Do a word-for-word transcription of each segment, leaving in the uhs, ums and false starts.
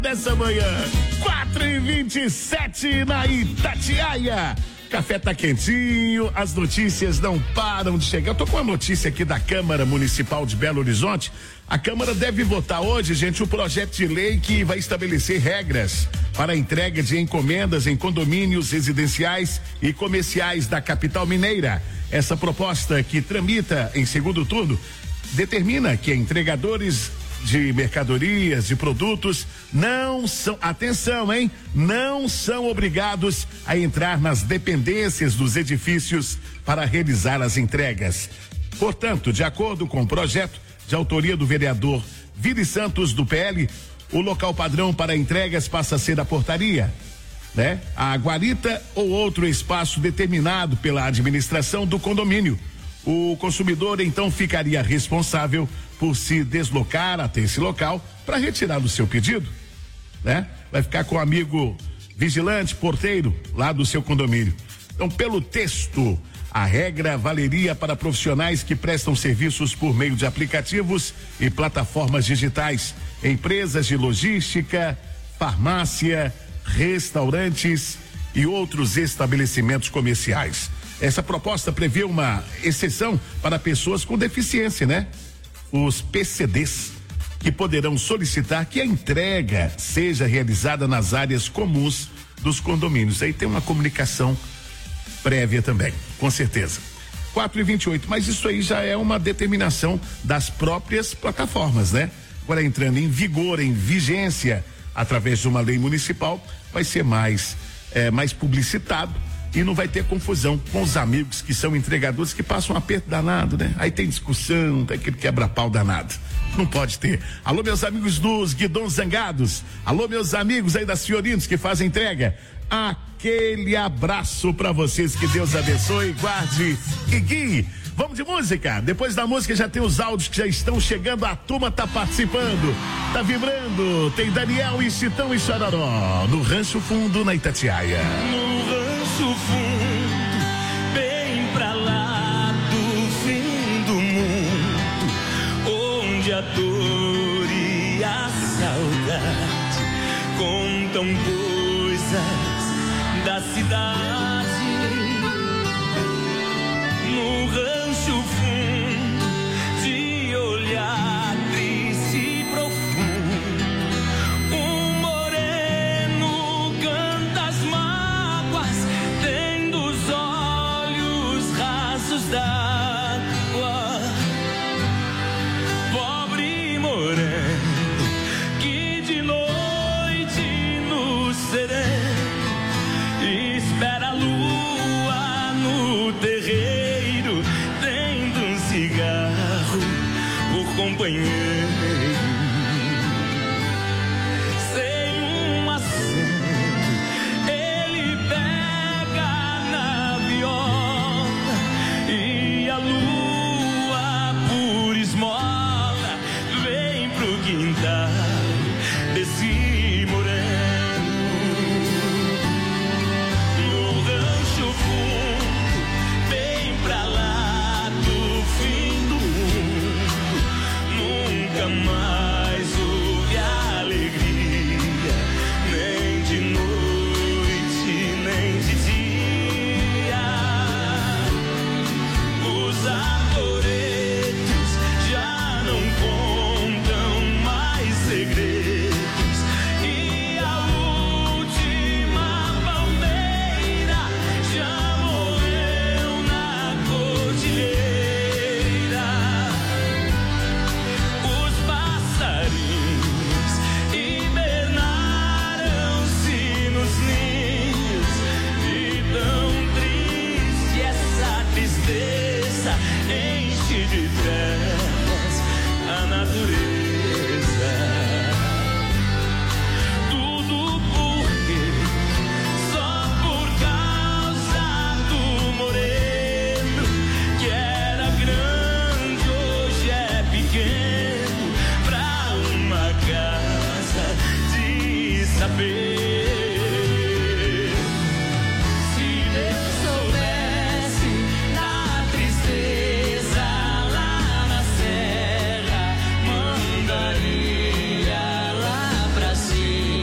Dessa manhã, quatro e vinte e sete na Itatiaia. Café tá quentinho, as notícias não param de chegar. Eu tô com uma notícia aqui da Câmara Municipal de Belo Horizonte. A Câmara deve votar hoje, gente, o projeto de lei que vai estabelecer regras para a entrega de encomendas em condomínios residenciais e comerciais da capital mineira. Essa proposta, que tramita em segundo turno, determina que entregadores de mercadorias, de produtos, não são, atenção, hein? Não são obrigados a entrar nas dependências dos edifícios para realizar as entregas. Portanto, de acordo com o projeto de autoria do vereador Vili Santos, do P L, o local padrão para entregas passa a ser a portaria, né? A guarita ou outro espaço determinado pela administração do condomínio. O consumidor então ficaria responsável por se deslocar até esse local para retirar o seu pedido, né? Vai ficar com o amigo vigilante, porteiro lá do seu condomínio. Então, pelo texto, a regra valeria para profissionais que prestam serviços por meio de aplicativos e plataformas digitais, empresas de logística, farmácia, restaurantes e outros estabelecimentos comerciais. Essa proposta prevê uma exceção para pessoas com deficiência, né? Os P C Ds, que poderão solicitar que a entrega seja realizada nas áreas comuns dos condomínios. Aí tem uma comunicação prévia também, com certeza. quatro e vinte e oito, mas isso aí já é uma determinação das próprias plataformas, né? Agora, entrando em vigor, em vigência, através de uma lei municipal, vai ser mais, é, mais publicitado. E não vai ter confusão com os amigos que são entregadores, que passam um aperto danado, né? Aí tem discussão, tem aquele quebra-pau danado. Não pode ter. Alô, meus amigos dos guidões zangados. Alô, meus amigos aí das Fiorinos que fazem entrega. Aquele abraço pra vocês, que Deus abençoe, guarde e guie. Vamos de música. Depois da música já tem os áudios que já estão chegando. A turma tá participando, tá vibrando. Tem Daniel e Chitão e Chororó no Rancho Fundo, na Itatiaia. No Rancho Fundo, bem pra lá do fim do mundo, onde a dor e a saudade contam coisas da cidade. No Rancho Fundo, de olhar triste e profundo, um moreno canta as mágoas, tendo os olhos rasos d'água. Pobre moreno, que de noite no sereno espera a lua no terreiro, cigarro por companheiro, sem um aceno ele pega na viola, e a lua por esmola vem pro quintal desse moreno. No Rancho Fundo, bem pra lá mais houve alegria, nem de noite, nem de dia. Os arvoredos já não contam mais segredos, e a última palmeira já morreu na cordilheira. Enche de trevas a natureza. Tudo porque só por causa do moreno, que era grande, hoje é pequeno, pra uma casa de saber. Sim.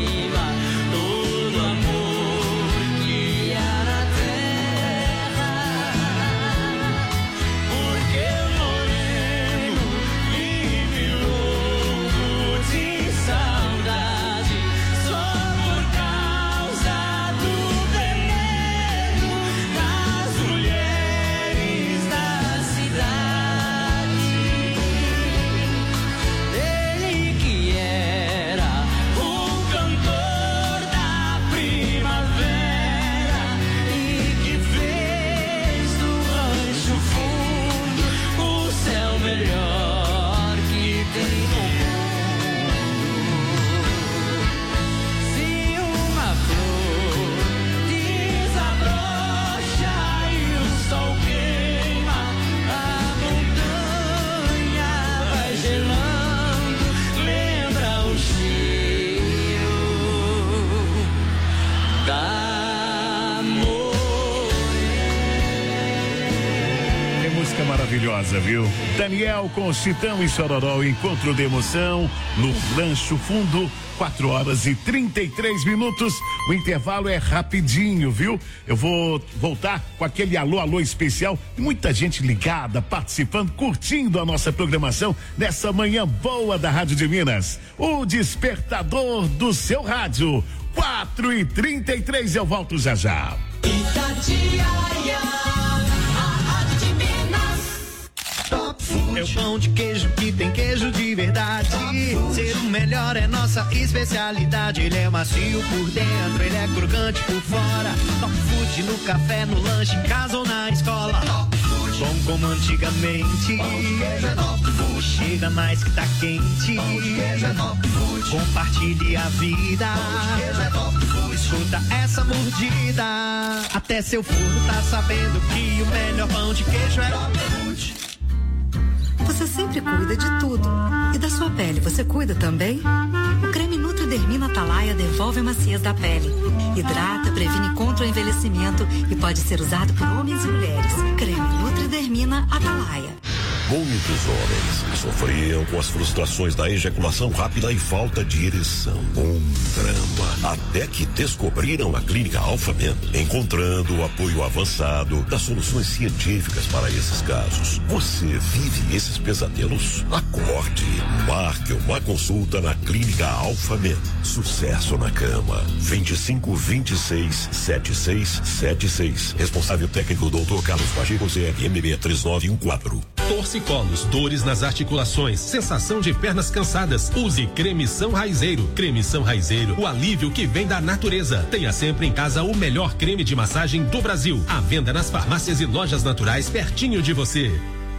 maravilhosa, viu? Daniel com Chitão e Chororó, encontro de emoção no Rancho Fundo, quatro horas e trinta e três minutos. O intervalo é rapidinho, viu? Eu vou voltar com aquele alô, alô especial. Muita gente ligada, participando, curtindo a nossa programação nessa manhã boa da Rádio de Minas. O despertador do seu rádio. quatro e trinta e três, eu volto já já. Itatiaia, a Rádio de Minas. Top Food. É o pão de queijo que tem queijo de verdade. Ser o melhor é nossa especialidade. Ele é macio por dentro, ele é crocante por fora. Top Food no café, no lanche, em casa ou na escola. Top Food. Bom como antigamente. Pão de queijo é Top Food. Chega mais que tá quente. Pão de queijo é Top Food. Compartilhe a vida. Pão de queijo é Top Food. Escuta essa mordida. Até seu forno tá sabendo que o melhor pão de queijo é Top Food. Você sempre cuida de tudo. E da sua pele, você cuida também? O creme Nutridermina Atalaia devolve a maciez da pele. Hidrata, previne contra o envelhecimento e pode ser usado por homens e mulheres. Creme Nutridermina Atalaia. Muitos homens sofriam com as frustrações da ejaculação rápida e falta de ereção. Um drama. Até que descobriram a Clínica Alphamed, encontrando o apoio avançado das soluções científicas para esses casos. Você vive esses pesadelos? Acorde. Marque uma consulta na Clínica Alphamed. Sucesso na cama. vinte e cinco, vinte e seis, setenta e seis setenta e seis. Responsável técnico doutor Carlos Pacheco, C R M B três nove um quatro. Torcicolos, dores nas articulações, sensação de pernas cansadas. Use Cremição Raizeiro. Cremição Raizeiro, o alívio que vem da natureza. Tenha sempre em casa o melhor creme de massagem do Brasil. À venda nas farmácias e lojas naturais pertinho de você.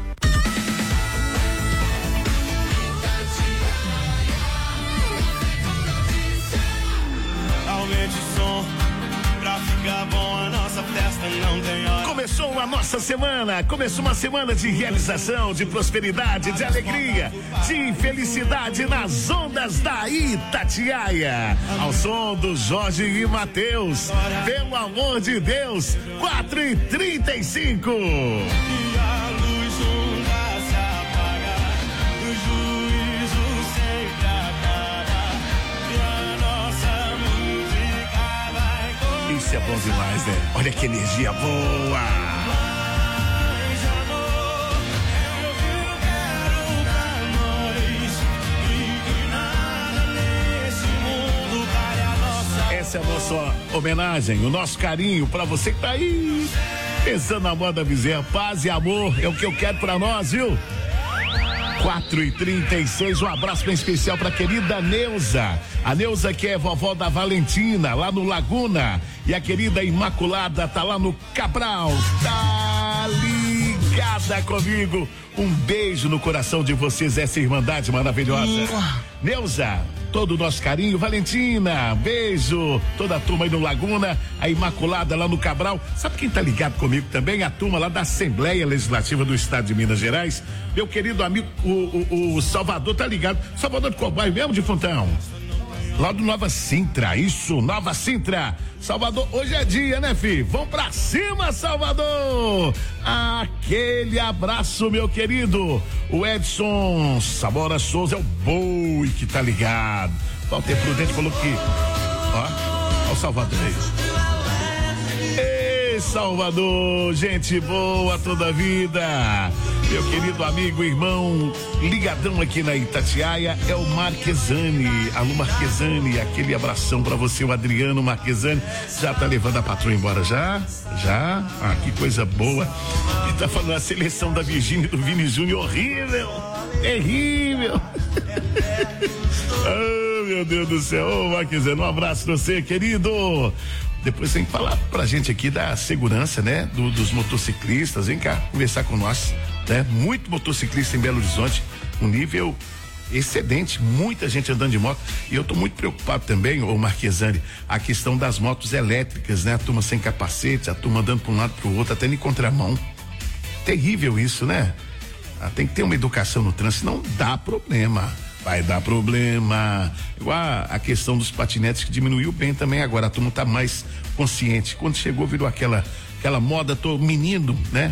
Aumente o som pra ficar bom, a nossa festa não tem hora. Começou a nossa semana, começou uma semana de realização, de prosperidade, de alegria, de felicidade nas ondas da Itatiaia. Ao som do Jorge e Matheus, pelo amor de Deus, quatro e trinta e cinco. E a luz nunca se apaga, o juízo sempre acaba, e a nossa música vai. Isso é bom demais, né? Olha que energia boa. Essa é a nossa homenagem, o nosso carinho pra você que tá aí pensando na moda Bezerra. Paz e amor é o que eu quero pra nós, viu? quatro e trinta e seis, um abraço bem especial pra querida Neuza. A Neuza que é vovó da Valentina, lá no Laguna. E a querida Imaculada tá lá no Cabral. Tá ligada comigo. Um beijo no coração de vocês, essa irmandade maravilhosa. Neuza, todo o nosso carinho. Valentina, beijo. Toda a turma aí no Laguna, a Imaculada lá no Cabral. Sabe quem tá ligado comigo também? A turma lá da Assembleia Legislativa do Estado de Minas Gerais. Meu querido amigo, o, o, o Salvador tá ligado. Salvador de qual bairro mesmo, de Fontão? Lá do Nova Sintra, isso, Nova Sintra. Salvador, hoje é dia, né, filho? Vamos pra cima, Salvador! Aquele abraço, meu querido. O Edson Sabora Souza é o boi que tá ligado. Walter Prudente falou que... Ó, ó o Salvador aí. Ei, Salvador, gente boa toda a vida. Meu querido amigo, irmão, ligadão aqui na Itatiaia, é o Marquesani. Alô, Marquesani, aquele abração pra você, o Adriano Marquesani. Já tá levando a patroa embora já? Já? Ah, que coisa boa. E tá falando a seleção da Virgínia e do Vini Júnior, horrível, terrível. Oh, meu Deus do céu. Ô, Marquesani, um abraço pra você, querido. Depois tem que falar pra gente aqui da segurança, né? Do, dos motociclistas, vem cá conversar com nós, né? Muito motociclista em Belo Horizonte, um nível excedente, muita gente andando de moto, e eu tô muito preocupado também, ô Marquesani, a questão das motos elétricas, né? A turma sem capacete, a turma andando pra um lado pro outro, até em contramão. Terrível isso, né? Ah, tem que ter uma educação no trânsito, não dá problema. Vai dar problema. Igual a, a questão dos patinetes que diminuiu bem também agora. A turma tá mais consciente. Quando chegou, virou aquela, aquela moda, tô menino, né?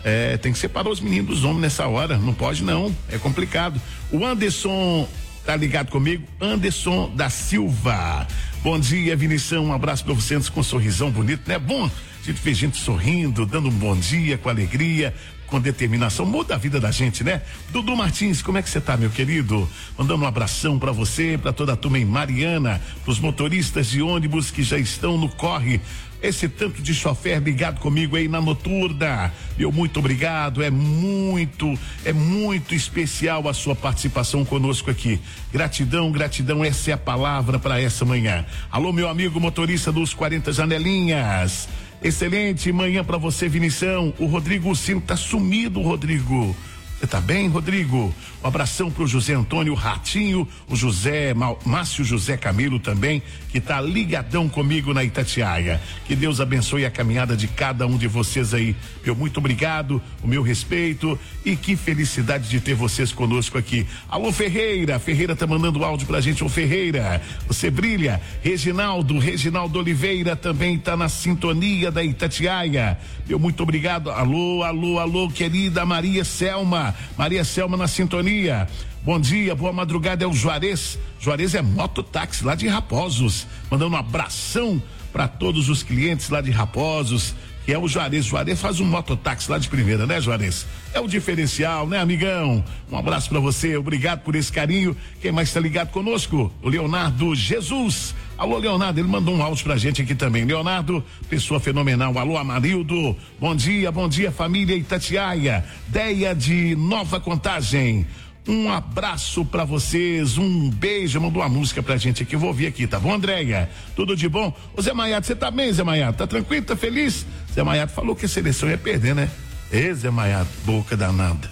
É, tem que separar os meninos dos homens nessa hora, não pode não, é complicado. O Anderson tá ligado comigo? Anderson da Silva. Bom dia, Vinição, um abraço pra você, antes com um sorrisão bonito, né? Bom, a gente vê gente sorrindo, dando um bom dia, com alegria, com determinação, muda a vida da gente, né? Dudu Martins, como é que você tá, meu querido? Mandando um abração pra você, pra toda a turma em Mariana, pros motoristas de ônibus que já estão no corre. Esse tanto de chofer ligado comigo aí na noturna, meu muito obrigado, é muito, é muito especial a sua participação conosco aqui. Gratidão, gratidão, essa é a palavra para essa manhã. Alô, meu amigo motorista dos quarenta janelinhas. Excelente manhã pra você, Vinição. O Rodrigo Sino tá sumido, Rodrigo. Você tá bem, Rodrigo? Um abração pro José Antônio Ratinho, o José, Márcio José Camilo também, que tá ligadão comigo na Itatiaia. Que Deus abençoe a caminhada de cada um de vocês aí. Meu muito obrigado, o meu respeito e que felicidade de ter vocês conosco aqui. Alô, Ferreira, Ferreira tá mandando áudio pra gente. Ô, Ferreira, você brilha. Reginaldo, Reginaldo Oliveira também tá na sintonia da Itatiaia. Meu muito obrigado. Alô, alô, alô, querida Maria Selma. Maria Selma na sintonia. Bom dia, boa madrugada, é o Juarez. Juarez é mototáxi lá de Raposos. Mandando um abração para todos os clientes lá de Raposos, que é o Juarez. Juarez faz um mototáxi lá de primeira, né, Juarez? É o diferencial, né, amigão? Um abraço para você, obrigado por esse carinho. Quem mais está ligado conosco? O Leonardo Jesus. Alô, Leonardo, ele mandou um áudio pra gente aqui também. Leonardo, pessoa fenomenal. Alô, Amarildo. Bom dia, bom dia, família Itatiaia. Deia de Nova Contagem. Um abraço pra vocês, um beijo. Mandou uma música pra gente aqui, eu vou ouvir aqui, tá bom, Andréia? Tudo de bom? Ô, Zé Maiado, você tá bem, Zé Maiado? Tá tranquilo, tá feliz? Zé Maiado falou que a seleção ia perder, né? Ê, Zé Maiado, boca danada.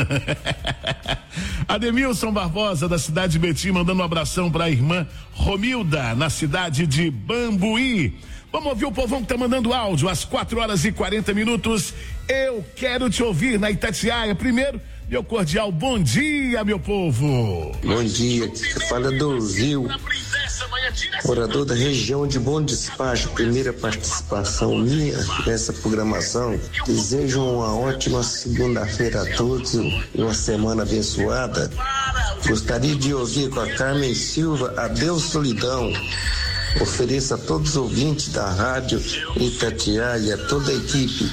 Ademilson Barbosa, da cidade de Betim, mandando um abração pra irmã Romilda, na cidade de Bambuí. Vamos ouvir o povão que tá mandando áudio, às quatro horas e quarenta minutos. Eu quero te ouvir na Itatiaia. Primeiro, meu cordial bom dia, meu povo. Bom dia, você fala do Rio, morador da região de Bom Despacho, primeira participação minha nessa programação. Desejo uma ótima segunda-feira a todos e uma semana abençoada. Gostaria de ouvir com a Carmen Silva, Adeus Solidão. Ofereço a todos os ouvintes da rádio Itatiaia e a toda a equipe.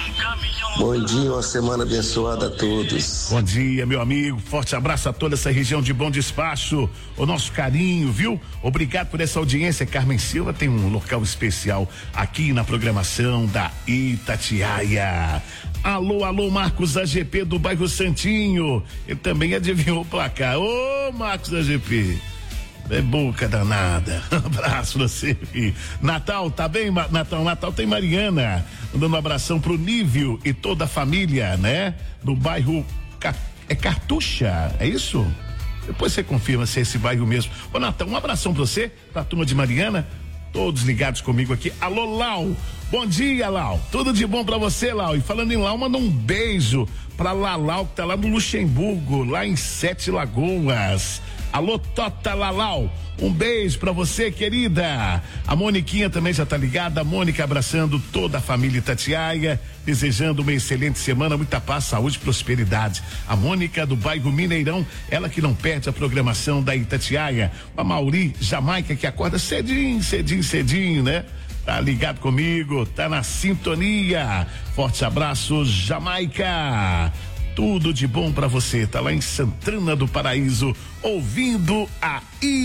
Bom dia, uma semana abençoada a todos. Bom dia, meu amigo, forte abraço a toda essa região de Bom Despacho, o nosso carinho, viu? Obrigado por essa audiência. Carmen Silva tem um local especial aqui na programação da Itatiaia. Alô, alô, Marcos A G P do bairro Santinho, ele também adivinhou o placar. Ô, Marcos A G P, é boca danada. Um abraço pra você, filho. Natal, tá bem, Natal? Natal tem Mariana. Mandando um abração pro Nívio e toda a família, né? Do bairro Ca... é Cartucha, é isso? Depois você confirma se é esse bairro mesmo. Ô, Natal, um abração pra você, pra turma de Mariana, todos ligados comigo aqui. Alô, Lau. Bom dia, Lau. Tudo de bom pra você, Lau. E falando em Lau, manda um beijo pra Lalau, que tá lá no Luxemburgo, lá em Sete Lagoas. Alô, Tota Lalau, um beijo pra você, querida. A Moniquinha também já tá ligada. A Mônica abraçando toda a família Itatiaia, desejando uma excelente semana, muita paz, saúde e prosperidade. A Mônica do bairro Mineirão, ela que não perde a programação da Itatiaia. A Mauri Jamaica, que acorda cedinho, cedinho, cedinho, né? Tá ligado comigo, tá na sintonia. Forte abraço, Jamaica. Tudo de bom pra você, tá lá em Santana do Paraíso, ouvindo a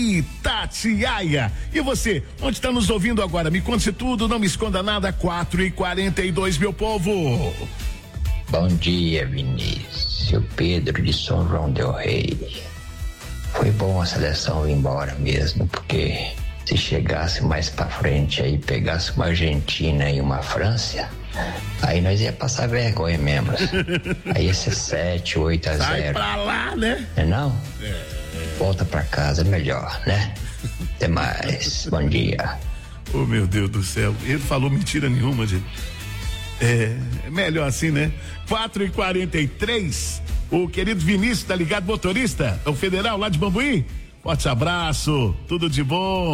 Itatiaia. E você, onde tá nos ouvindo agora? Me conte tudo, não me esconda nada. Quatro e quarenta e dois, meu povo. Bom dia, Vinícius. Seu Pedro de São João del Rei. Foi bom a seleção ir embora mesmo, porque se chegasse mais pra frente aí, pegasse uma Argentina e uma França, aí nós ia passar vergonha mesmo. Aí ia ser sete, oito a zero. Sai pra lá, né? Não é não? É. Volta pra casa, melhor, né? Até mais. Bom dia. Oh, meu Deus do céu. Ele falou mentira nenhuma, gente. É, é melhor assim, né? quatro e quarenta e três. O querido Vinícius, tá ligado, motorista? É o Federal lá de Bambuí? Forte abraço, tudo de bom.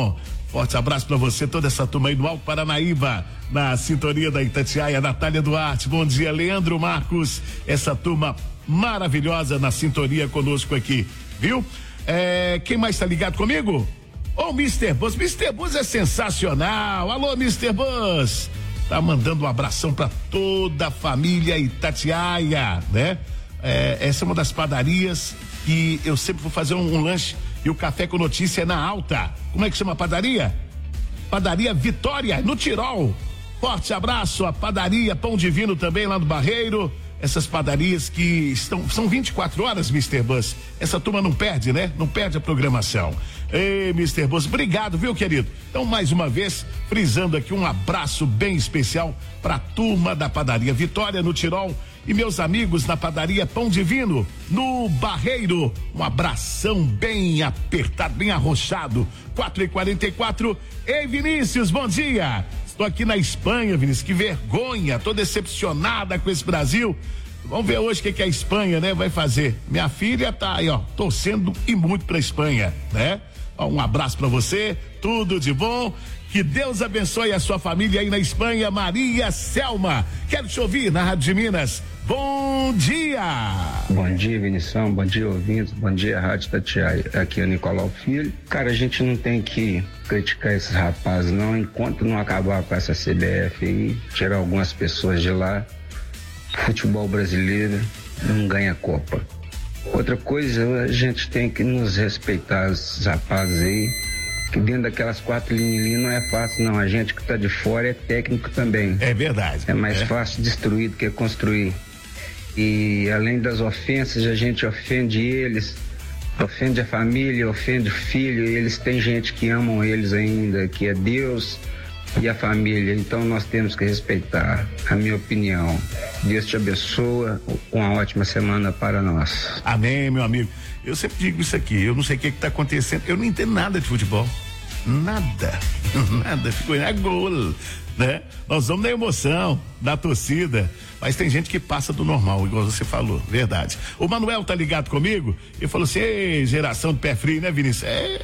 Forte abraço pra você, toda essa turma aí do Alto Paranaíba, na sintonia da Itatiaia. Natália Duarte, bom dia. Leandro Marcos, essa turma maravilhosa na sintonia conosco aqui, viu? É, quem mais tá ligado comigo? Ô, oh, mister Buzz, mister Buzz é sensacional. Alô, mister Buzz. Tá mandando um abração pra toda a família Itatiaia, né? É, essa é uma das padarias que eu sempre vou fazer um, um lanche e o café com notícia é na alta. Como é que chama a padaria? Padaria Vitória, no Tirol. Forte abraço, a padaria Pão Divino também lá no Barreiro. Essas padarias que estão, são vinte e quatro horas, mister Buzz. Essa turma não perde, né? Não perde a programação. Ei, mister Buzz, obrigado, viu, querido? Então, mais uma vez, frisando aqui um abraço bem especial para a turma da padaria Vitória no Tirol e meus amigos na padaria Pão Divino no Barreiro. Um abração bem apertado, bem arrochado. quatro e quarenta e quatro. Ei, Vinícius, bom dia. Estou aqui na Espanha, Vinícius, que vergonha, tô decepcionada com esse Brasil. Vamos ver hoje o que, que a Espanha, né, vai fazer. Minha filha tá aí, ó, torcendo e muito pra Espanha, né? Ó, um abraço pra você, tudo de bom. Que Deus abençoe a sua família aí na Espanha. Maria Selma, quero te ouvir na Rádio de Minas. Bom dia! Bom dia, Vinição, bom dia, ouvintes, bom dia, Rádio Itatiaia. Aqui é o Nicolau Filho. Cara, a gente não tem que criticar esses rapazes, não, enquanto não acabar com essa C B F aí, tirar algumas pessoas de lá, futebol brasileiro não ganha Copa. Outra coisa, a gente tem que nos respeitar, esses rapazes aí, que dentro daquelas quatro linhas ali não é fácil, não. A gente que tá de fora é técnico também. É verdade. É mais é. fácil destruir do que construir. E além das ofensas, a gente ofende eles, ofende a família, ofende o filho, e eles têm gente que amam eles ainda, que é Deus e a família. Então nós temos que respeitar, a minha opinião. Deus te abençoe, uma ótima semana para nós. Amém, meu amigo. Eu sempre digo isso aqui, eu não sei o que está acontecendo, eu não entendo nada de futebol, nada, nada, ficou é gol, né? Nós vamos na emoção, da torcida, mas tem gente que passa do normal, igual você falou, verdade. O Manuel tá ligado comigo e falou assim, ei, geração de pé frio, né, Vinícius? É...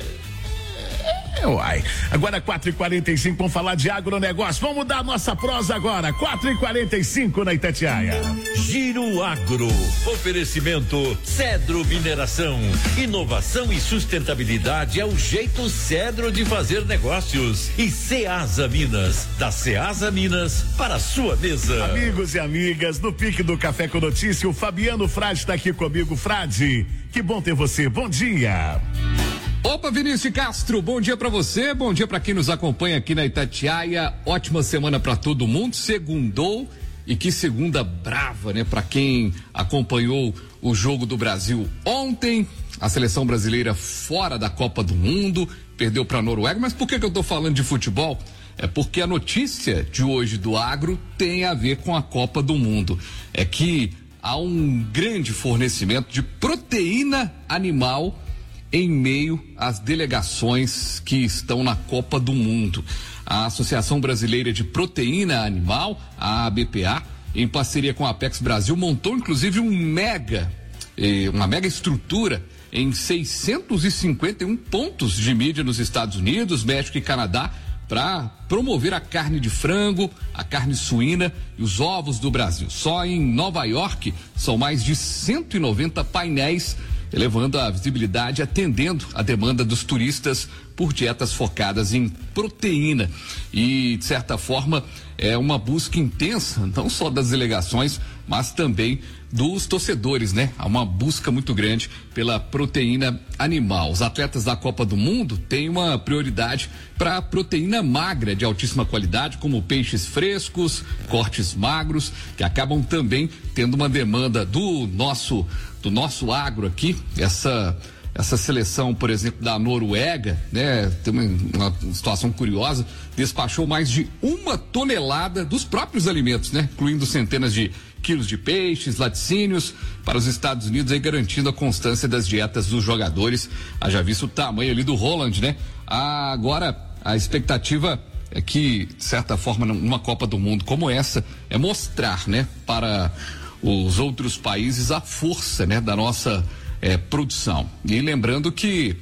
É, uai. Agora quatro e quarenta e cinco, vamos falar de agronegócio. Vamos mudar a nossa prosa agora. quatro e quarenta e cinco na Itatiaia. Giro Agro. Oferecimento Cedro Mineração. Inovação e sustentabilidade é o jeito Cedro de fazer negócios. E Ceasa Minas. Da Ceasa Minas para a sua mesa. Amigos e amigas, no pique do Café com Notícia, o Fabiano Frade está aqui comigo. Frade, que bom ter você. Bom dia. Opa, Vinícius Castro, bom dia pra você, bom dia pra quem nos acompanha aqui na Itatiaia, ótima semana pra todo mundo, segundou, e que segunda brava, né, pra quem acompanhou o jogo do Brasil ontem, a seleção brasileira fora da Copa do Mundo, perdeu pra Noruega. Mas por que que eu tô falando de futebol? É porque a notícia de hoje do agro tem a ver com a Copa do Mundo, é que há um grande fornecimento de proteína animal em meio às delegações que estão na Copa do Mundo. A Associação Brasileira de Proteína Animal, a A B P A, em parceria com a Apex Brasil, montou inclusive um mega, eh, uma mega estrutura em seiscentos e cinquenta e um pontos de mídia nos Estados Unidos, México e Canadá, para promover a carne de frango, a carne suína e os ovos do Brasil. Só em Nova York são mais de cento e noventa painéis, elevando a visibilidade, atendendo a demanda dos turistas por dietas focadas em proteína. E, de certa forma, é uma busca intensa, não só das delegações, mas também dos torcedores, né? Há uma busca muito grande pela proteína animal. Os atletas da Copa do Mundo têm uma prioridade para proteína magra de altíssima qualidade, como peixes frescos, cortes magros, que acabam também tendo uma demanda do nosso do nosso agro aqui. Essa essa seleção, por exemplo, da Noruega, né, tem uma, uma situação curiosa, despachou mais de uma tonelada dos próprios alimentos, né, incluindo centenas de quilos de peixes, laticínios para os Estados Unidos, aí garantindo a constância das dietas dos jogadores. Haja visto o tamanho ali do Holland, né? Ah, agora a expectativa é que, de certa forma, numa Copa do Mundo como essa, é mostrar, né, para os outros países a força, né, da nossa eh, produção. E lembrando que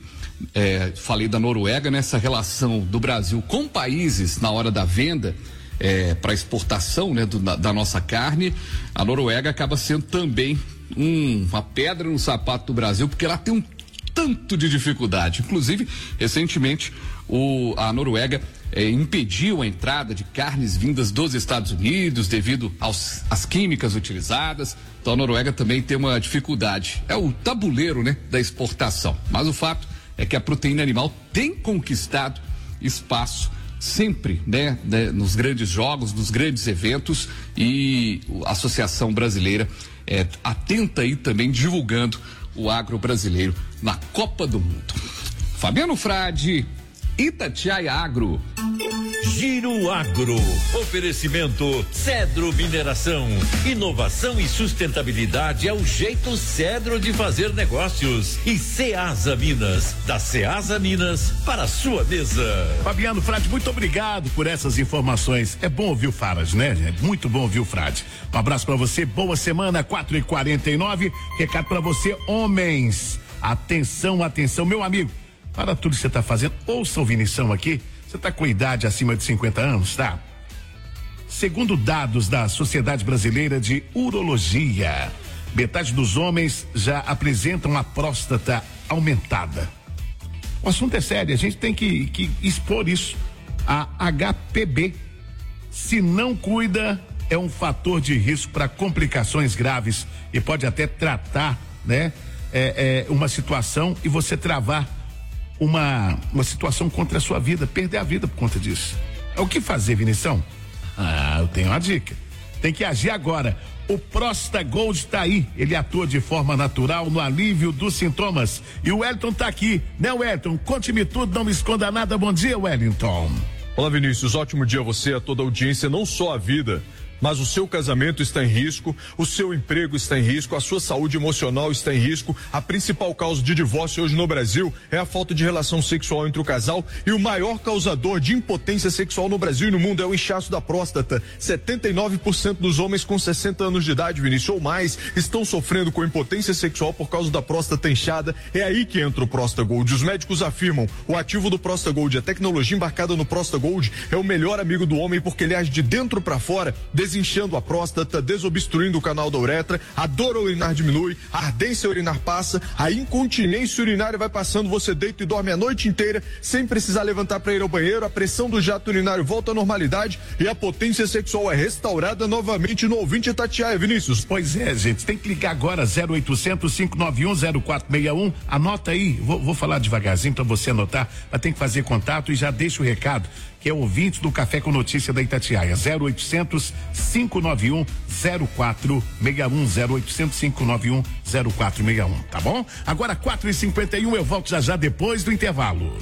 é, falei da Noruega, nessa relação do Brasil com países na hora da venda, é, para exportação, né, do, da, da nossa carne, a Noruega acaba sendo também um, uma pedra no sapato do Brasil, porque ela tem um tanto de dificuldade. Inclusive, recentemente, o, a Noruega eh, impediu a entrada de carnes vindas dos Estados Unidos devido aos, às químicas utilizadas. Então a Noruega também tem uma dificuldade. É o tabuleiro, né, da exportação. Mas o fato é que a proteína animal tem conquistado espaço sempre, né, né, nos grandes jogos, nos grandes eventos, e a Associação Brasileira é, atenta aí também divulgando o agro brasileiro na Copa do Mundo. Fabiano Frade, Itatiaia Agro. Giro Agro. Oferecimento Cedro Mineração. Inovação e sustentabilidade é o jeito Cedro de fazer negócios. E Ceasa Minas. Da Ceasa Minas para a sua mesa. Fabiano Frade, muito obrigado por essas informações. É bom ouvir o Faras, né? É muito bom ouvir o Frade. Um abraço pra você, boa semana, quatro e quarenta e nove. Recado pra você, homens. Atenção, atenção, meu amigo. Para tudo que você tá fazendo, ouça o Vinição aqui. Você está com idade acima de cinquenta anos, tá? Segundo dados da Sociedade Brasileira de Urologia, metade dos homens já apresentam a próstata aumentada. O assunto é sério, a gente tem que, que expor isso. A H P B, se não cuida, é um fator de risco para complicações graves e pode até tratar, né? É, é, uma situação e você travar Uma, uma situação contra a sua vida, perder a vida por conta disso. É o que fazer, Vinição? Ah, eu tenho uma dica. Tem que agir agora. O Prosta Gold tá aí. Ele atua de forma natural no alívio dos sintomas. E o Wellington tá aqui, né, Wellington? Conte-me tudo, não me esconda nada. Bom dia, Wellington. Olá, Vinícius. Ótimo dia a você, a toda a audiência, não só a vida, mas o seu casamento está em risco, o seu emprego está em risco, a sua saúde emocional está em risco. A principal causa de divórcio hoje no Brasil é a falta de relação sexual entre o casal, e o maior causador de impotência sexual no Brasil e no mundo é o inchaço da próstata. setenta e nove por cento dos homens com sessenta anos de idade, Vinícius, ou mais, estão sofrendo com impotência sexual por causa da próstata inchada. É aí que entra o Prosta Gold. Os médicos afirmam: o ativo do Prosta Gold, a tecnologia embarcada no Prosta Gold, é o melhor amigo do homem porque ele age de dentro para fora, desinchando a próstata, desobstruindo o canal da uretra, a dor ao urinar diminui, a ardência ao urinar passa, a incontinência urinária vai passando, você deita e dorme a noite inteira sem precisar levantar para ir ao banheiro, a pressão do jato urinário volta à normalidade e a potência sexual é restaurada novamente no ouvinte Itatiaia, Vinícius. Pois é, gente, tem que ligar agora, zero oitocentos, cinco nove um, zero quatro seis um, anota aí, vou, vou falar devagarzinho para você anotar, mas tem que fazer contato e já deixa o recado, que é ouvinte do Café com Notícia da Itatiaia, zero oitocentos, cinco nove um, zero quatro seis um, zero oitocentos, cinco nove um, zero quatro seis um, tá bom? Agora quatro e cinquenta e um, eu volto já já depois do intervalo.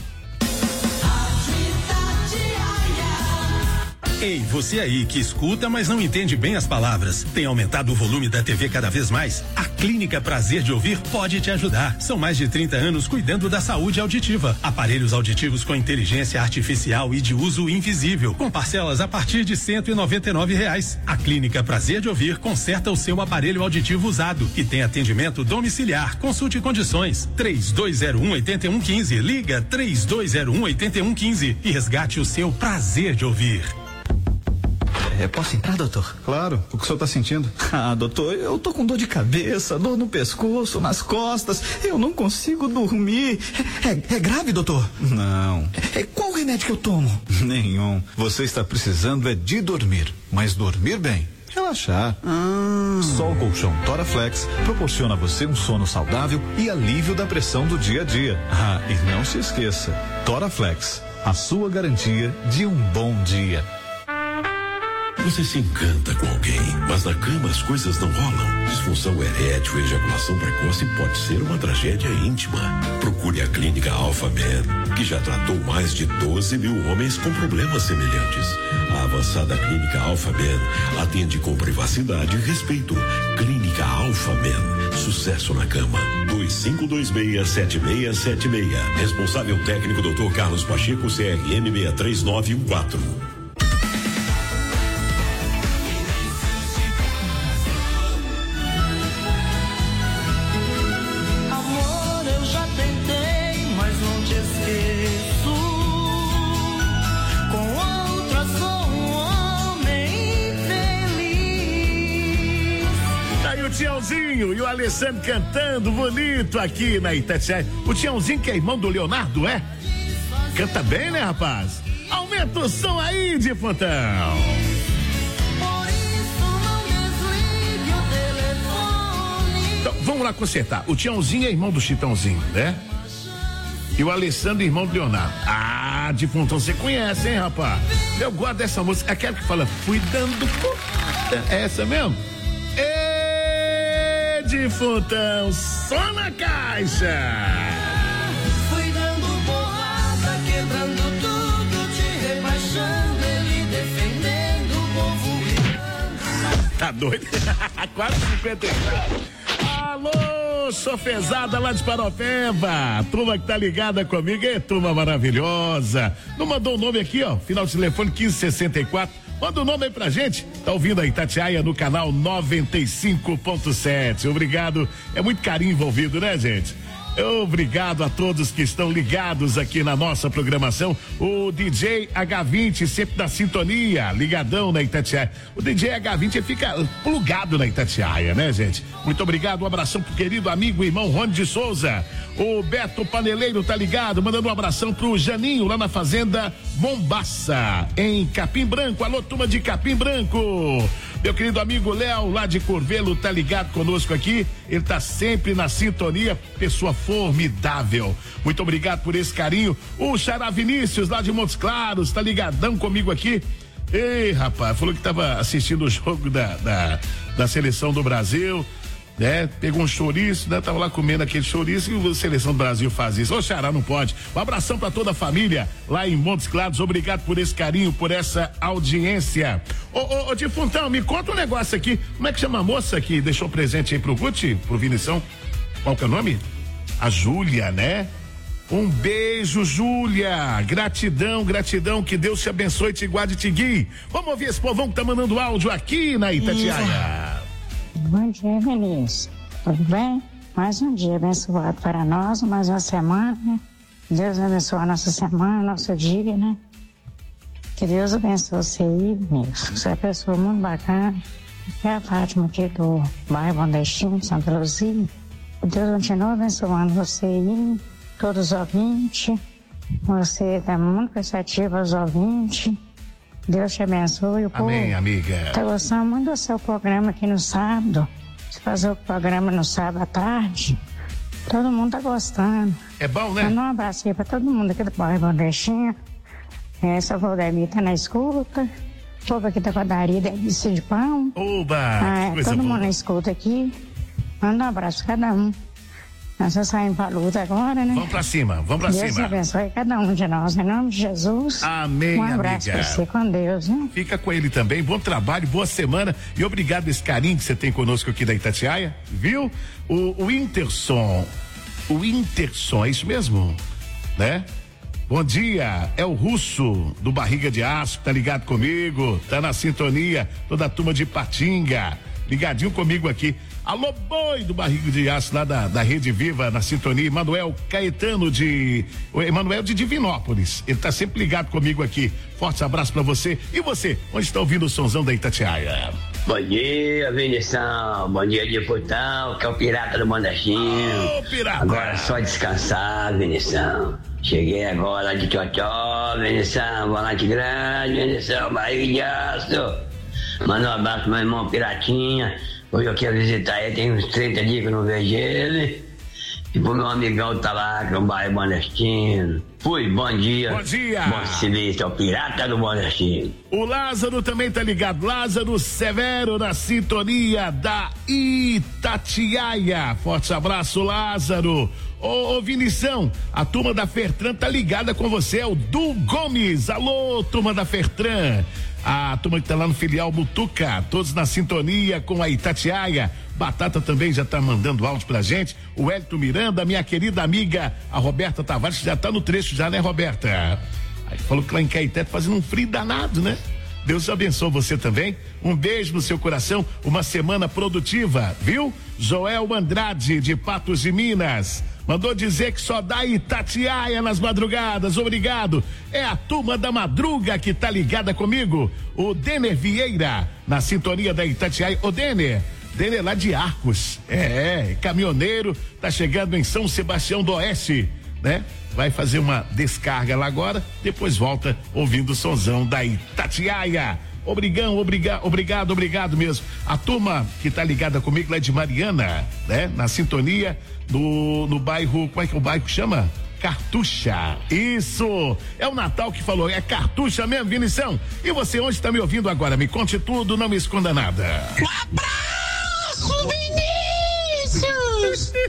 Ei, você aí que escuta, mas não entende bem as palavras. Tem aumentado o volume da T V cada vez mais? A Clínica Prazer de Ouvir pode te ajudar. São mais de trinta anos cuidando da saúde auditiva. Aparelhos auditivos com inteligência artificial e de uso invisível, com parcelas a partir de cento e noventa e nove reais. A Clínica Prazer de Ouvir conserta o seu aparelho auditivo usado e tem atendimento domiciliar. Consulte condições. três dois zero um, oito um um cinco. Liga três dois zero um, oito um um cinco e resgate o seu prazer de ouvir. É, posso entrar, doutor? Claro. O que o senhor está sentindo? Ah, doutor, eu tô com dor de cabeça, dor no pescoço, nas costas. Eu não consigo dormir. É, é, é grave, doutor? Não. É, qual remédio que eu tomo? Nenhum. Você está precisando é de dormir, mas dormir bem. Relaxar. Ah. Só o colchão Toraflex proporciona a você um sono saudável e alívio da pressão do dia a dia. Ah, e não se esqueça, Toraflex, a sua garantia de um bom dia. Você se encanta com alguém, mas na cama as coisas não rolam. Disfunção erétil e ejaculação precoce pode ser uma tragédia íntima. Procure a Clínica Alpha Man, que já tratou mais de doze mil homens com problemas semelhantes. A avançada Clínica Alpha Man atende com privacidade e respeito. Clínica Alpha Man, sucesso na cama. dois cinco dois seis, sete seis sete seis. Responsável técnico doutor Carlos Pacheco, C R M seis três nove um quatro. Amor, eu já tentei, mas não te Tiãozinho e o Alessandro cantando bonito aqui na Itatiaia. O Tiãozinho que é irmão do Leonardo, é? Canta bem, né, rapaz? Aumenta o som aí, de Fontão. Então, vamos lá consertar. O Tiãozinho é irmão do Chitãozinho, né? E o Alessandro, irmão do Leonardo. Ah, de Fontão, você conhece, hein, rapaz? Eu gosto dessa música. Aquela que fala, fui dando porrada. É essa mesmo? Ê, de Fontão, só na caixa. Fui dando porrada, quebrando tudo, te rebaixando, ele defendendo o povo gritando. Tá doido? Quase cinquenta e quatro. Alô, sofezada lá de Paropeba, turma que tá ligada comigo, é turma maravilhosa. Não mandou o nome aqui, ó, final de telefone quinze sessenta e quatro. Manda o nome aí pra gente. Tá ouvindo a Itatiaia no canal noventa e cinco ponto sete. Obrigado. É muito carinho envolvido, né, gente? Obrigado a todos que estão ligados aqui na nossa programação. O D J H vinte sempre na sintonia, ligadão na Itatiaia. O D J H vinte fica plugado na Itatiaia, né, gente? Muito obrigado, um abração pro querido amigo e irmão Rony de Souza. O Beto Paneleiro tá ligado, mandando um abração pro Janinho lá na fazenda Mombaça, em Capim Branco. Alô, turma de Capim Branco. Meu querido amigo Léo, lá de Curvelo, tá ligado conosco aqui. Ele tá sempre na sintonia, pessoa formidável. Muito obrigado por esse carinho. O Xará Vinícius, lá de Montes Claros, tá ligadão comigo aqui. Ei, rapaz, falou que tava assistindo o jogo da, da, da seleção do Brasil, né? Pegou um chouriço, né? Tava lá comendo aquele chouriço e a seleção do Brasil faz isso. Ô, Xará, não pode. Um abração pra toda a família lá em Montes Claros. Obrigado por esse carinho, por essa audiência. Ô, ô, ô, Difuntão, me conta um negócio aqui. Como é que chama a moça que deixou presente aí pro Guti, pro Vinição? Qual que é o nome? A Júlia, né? Um beijo, Júlia. Gratidão, gratidão. Que Deus te abençoe, te guarde e te guie. Vamos ouvir esse povão que tá mandando áudio aqui na Itatiaia. Bom dia, Vinícius. Tudo bem? Mais um dia abençoado para nós, mais uma semana, né? Deus abençoe a nossa semana, nosso dia, né? Que Deus abençoe você aí, Vinícius. Você é uma pessoa muito bacana. É a Fátima aqui do bairro Bom Destino, Santa Luzia. Que Deus continue abençoando você aí, todos os ouvintes. Você é muito prestativo aos ouvintes. Deus te abençoe. O Amém, povo amiga. Tá gostando muito do seu programa aqui no sábado. Você fazer o programa no sábado à tarde. Todo mundo tá gostando. É bom, né? Manda um abraço aí pra todo mundo aqui do bairro Bom Destino. Essa Valdemir tá na escuta. O povo aqui da padaria Delícia de Pão. Oba! Ah, coisa todo boa. mundo na escuta aqui. Manda um abraço pra cada um. Nós estamos saindo pra luta agora, né? Vamos pra cima, vamos pra Deus cima. Deus abençoe cada um de nós, em nome de Jesus. Amém, Um abraço amiga. pra você, com Deus, né? Fica com ele também, bom trabalho, boa semana e obrigado esse carinho que você tem conosco aqui da Itatiaia, viu? O, o Interson, o Interson, é isso mesmo? Né? Bom dia, é o Russo do Barriga de Aço, tá ligado comigo, tá na sintonia, toda a turma de Patinga, ligadinho comigo aqui. Alô, boi do Barriga de Aço, lá da, da Rede Viva, na sintonia. Emanuel Caetano de. O Emanuel de Divinópolis. Ele tá sempre ligado comigo aqui. Forte abraço pra você. E você, onde está ouvindo o sonzão da Itatiaia? Bom dia, Vinição. Bom dia, Diputão, que é o pirata do Mondachinho. Ô, pirata! Agora só descansar, Vinição. Cheguei agora de Tchotchó, Vinição, volante grande, Vinição, Barriga de Aço. Manda um abraço pro meu irmão Piratinha. Hoje eu quero visitar ele, tem uns trinta dias que eu não vejo ele. E pro meu amigão que tá lá, que é o bairro Bom Destino. Fui, bom dia. Bom dia. Bom serviço, é o pirata do Bom Destino. O Lázaro também tá ligado. Lázaro Severo na sintonia da Itatiaia. Forte abraço, Lázaro. Ô, ô Vinição, a turma da Fertran tá ligada com você, é o Du Gomes. Alô, turma da Fertran. A turma que tá lá no filial Mutuca, todos na sintonia com a Itatiaia. Batata também já tá mandando áudio pra gente. O Hélito Miranda, minha querida amiga, a Roberta Tavares, que já tá no trecho já, né, Roberta? Aí falou que lá em Caeté tá fazendo um frio danado, né? Deus abençoe você também. Um beijo no seu coração, uma semana produtiva, viu? Joel Andrade, de Patos de Minas, mandou dizer que só dá Itatiaia nas madrugadas. Obrigado. É a turma da madruga que tá ligada comigo. O Denner Vieira, na sintonia da Itatiaia. Ô, Denner, dele é lá de Arcos. É, caminhoneiro, tá chegando em São Sebastião do Oeste, né? Vai fazer uma descarga lá agora, depois volta ouvindo o sonzão da Itatiaia. Obrigão, obrigado, obrigado, obrigado mesmo. A turma que tá ligada comigo lá de Mariana, né? Na sintonia, no, no bairro, como é que é o bairro que chama? Cartucha. Isso, é o Natal que falou, é Cartucha mesmo, Vinição. E você onde está me ouvindo agora? Me conte tudo, não me esconda nada. Um abraço, Vinícius!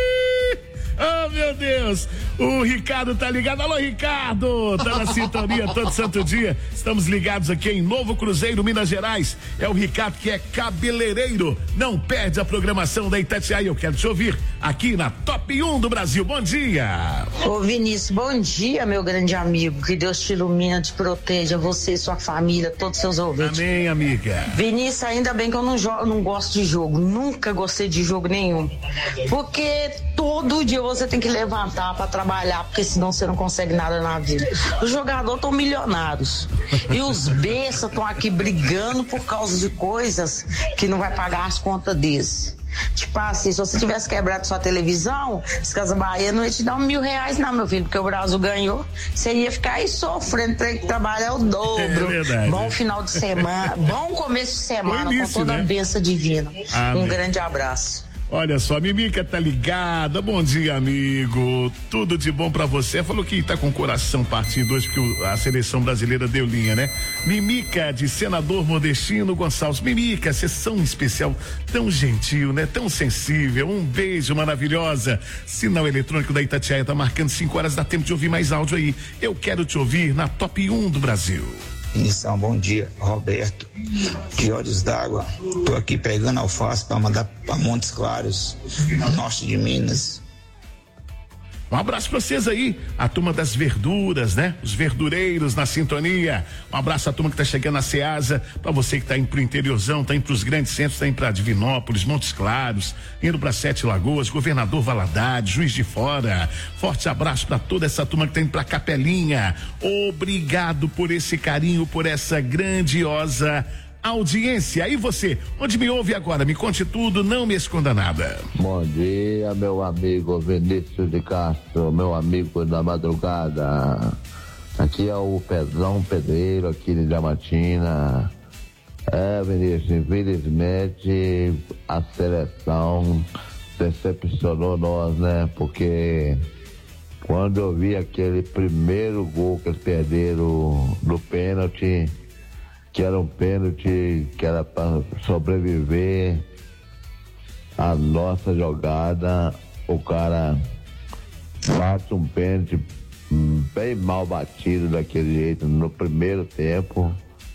Oh, meu Deus, o Ricardo tá ligado. Alô, Ricardo, tá na sintonia todo santo dia. Estamos ligados aqui em Novo Cruzeiro, Minas Gerais. É o Ricardo que é cabeleireiro. Não perde a programação da Itatiaia. Eu quero te ouvir aqui na Top um do Brasil. Bom dia. Ô Vinícius, bom dia, meu grande amigo. Que Deus te ilumina, te proteja, você, sua família, todos seus ouvintes. Amém, amiga. Vinícius, ainda bem que eu não, jogo, não gosto de jogo. Nunca gostei de jogo nenhum. Porque todo dia você tem que levantar para trabalhar, porque senão você não consegue nada na vida. Os jogadores estão milionários e os bestas estão aqui brigando por causa de coisas que não vai pagar as contas deles. Tipo assim, se você tivesse quebrado sua televisão, esse Casa Bahia não ia te dar um mil reais não, meu filho, porque o Brasil ganhou. Você ia ficar aí sofrendo, ter que trabalhar o dobro. É verdade. Bom final de semana, bom começo de semana, início, com toda né? a bênção divina. Amém. Um grande abraço. Olha só, a Mimica tá ligada. Bom dia, amigo. Tudo de bom pra você. Falou que tá com o coração partindo hoje porque o, a seleção brasileira deu linha, né? Mimica de Senador Modestino Gonçalves. Mimica, sessão especial, tão gentil, né? Tão sensível. Um beijo maravilhosa. Sinal eletrônico da Itatiaia tá marcando cinco horas, dá tempo de ouvir mais áudio aí. Eu quero te ouvir na Top um do Brasil. Inicial, bom dia, Roberto, de Olhos d'Água. Tô aqui pegando alface para mandar para Montes Claros, norte de Minas. Um abraço pra vocês aí, a turma das verduras, né? Os verdureiros na sintonia. Um abraço à turma que tá chegando na Ceasa, pra você que tá indo pro interiorzão, tá indo pros grandes centros, tá indo pra Divinópolis, Montes Claros, indo pra Sete Lagoas, Governador Valadares, Juiz de Fora. Forte abraço pra toda essa turma que tá indo pra Capelinha. Obrigado por esse carinho, por essa grandiosa audiência. E você, onde me ouve agora? Me conte tudo, não me esconda nada. Bom dia, meu amigo Vinícius de Castro, meu amigo da madrugada. Aqui é o Pezão Pedreiro, aqui de Diamantina. É, Vinícius, infelizmente a seleção decepcionou nós, né? Porque quando eu vi aquele primeiro gol que eles perderam no pênalti, que era um pênalti que era para sobreviver a nossa jogada, o cara bate um pênalti bem mal batido daquele jeito no primeiro tempo.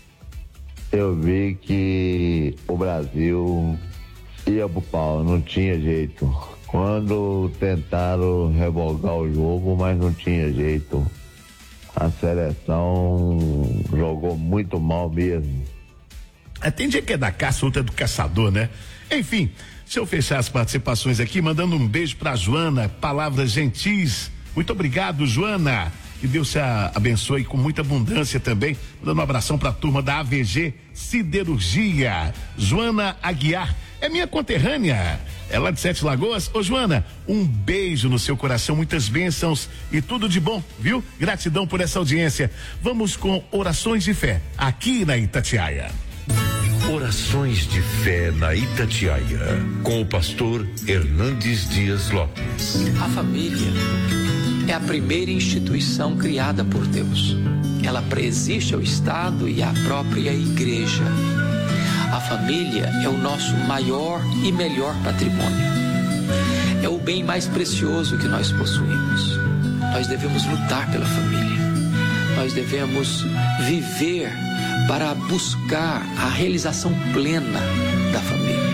Eu vi que o Brasil ia pro pau, não tinha jeito. Quando tentaram revogar o jogo, mas não tinha jeito. A seleção jogou muito mal mesmo. É, tem dia que é da caça, outra é do caçador, né? Enfim, deixa eu fechar as participações aqui, mandando um beijo pra Joana, palavras gentis. Muito obrigado, Joana. Que Deus te abençoe com muita abundância também. Dando um abração pra turma da A V G Siderurgia. Joana Aguiar, é minha conterrânea. Ela de Sete Lagoas. Ô Joana, um beijo no seu coração, muitas bênçãos e tudo de bom, viu? Gratidão por essa audiência. Vamos com orações de fé aqui na Itatiaia. Orações de fé na Itatiaia, com o pastor Hernandes Dias Lopes. A família é a primeira instituição criada por Deus. Ela preexiste ao Estado e à própria igreja. A família é o nosso maior e melhor patrimônio. É o bem mais precioso que nós possuímos. Nós devemos lutar pela família. Nós devemos viver para buscar a realização plena da família.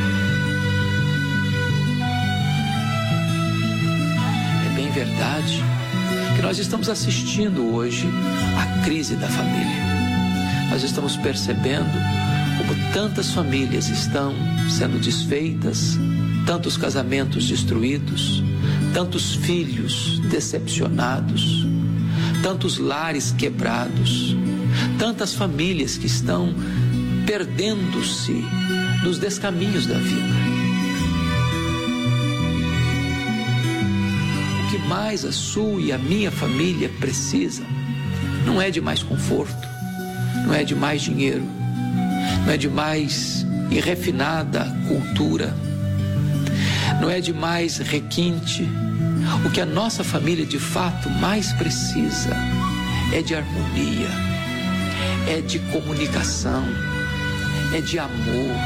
É bem verdade que nós estamos assistindo hoje à crise da família. Nós estamos percebendo como tantas famílias estão sendo desfeitas, tantos casamentos destruídos, tantos filhos decepcionados, tantos lares quebrados, tantas famílias que estão perdendo-se dos descaminhos da vida. O que mais a sua e a minha família precisa não é de mais conforto, não é de mais dinheiro, não é de mais e refinada cultura, não é de mais requinte. O que a nossa família de fato mais precisa é de harmonia, é de comunicação, é de amor.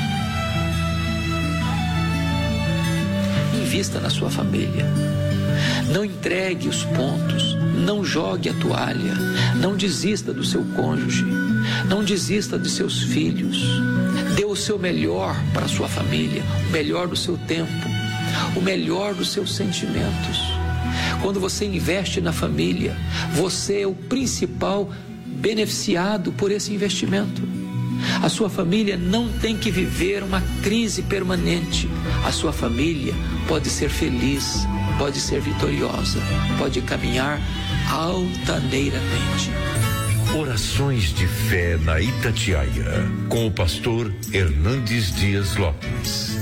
Invista na sua família. Não entregue os pontos, não jogue a toalha, não desista do seu cônjuge, não desista de seus filhos. Dê o seu melhor para a sua família, o melhor do seu tempo, o melhor dos seus sentimentos. Quando você investe na família, você é o principal beneficiado por esse investimento. A sua família não tem que viver uma crise permanente. A sua família pode ser feliz, pode ser vitoriosa, pode caminhar altaneiramente. Orações de fé na Itatiaia, com o pastor Hernandes Dias Lopes.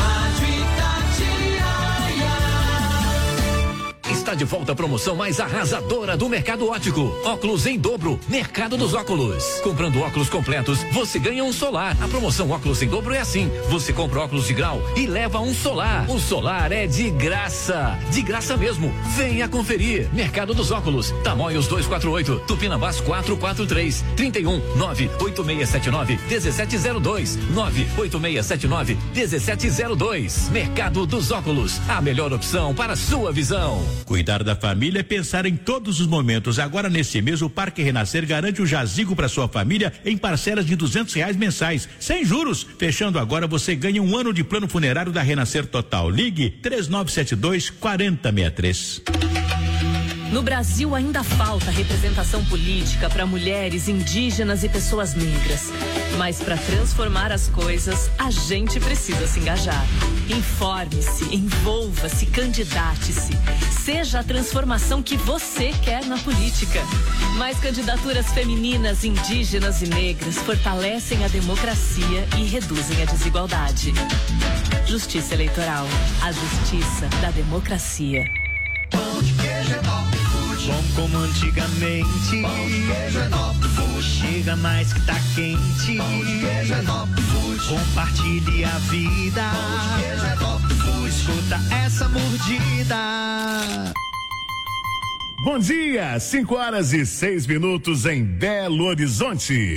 Está de volta a promoção mais arrasadora do Mercado Ótico. Óculos em dobro, Mercado dos Óculos. Comprando óculos completos, você ganha um solar. A promoção óculos em dobro é assim: você compra óculos de grau e leva um solar. O solar é de graça, de graça mesmo. Venha conferir. Mercado dos Óculos, Tamoios duzentos e quarenta e oito, Tupinambás quatrocentos e quarenta e três, trinta e um, nove oito seis sete nove, um sete zero dois, nove oito seis sete nove, um sete zero dois. Mercado dos Óculos, a melhor opção para a sua visão. Cuidar da família é pensar em todos os momentos. Agora, nesse mês, o Parque Renascer garante o jazigo para sua família em parcelas de duzentos reais mensais, sem juros. Fechando agora, você ganha um ano de plano funerário da Renascer Total. Ligue três nove sete dois, quatro zero seis três. No Brasil ainda falta representação política para mulheres, indígenas e pessoas negras. Mas para transformar as coisas, a gente precisa se engajar. Informe-se, envolva-se, candidate-se. Seja a transformação que você quer na política. Mais candidaturas femininas, indígenas e negras fortalecem a democracia e reduzem a desigualdade. Justiça Eleitoral, a justiça da democracia. Pão de queijo é top food. Bom como antigamente. Pão de queijo é top food. Chega mais que tá quente. Pão de queijo é top food. Compartilhe a vida. Pão de queijo é top food. Escuta essa mordida. Bom dia, cinco horas e seis minutos em Belo Horizonte.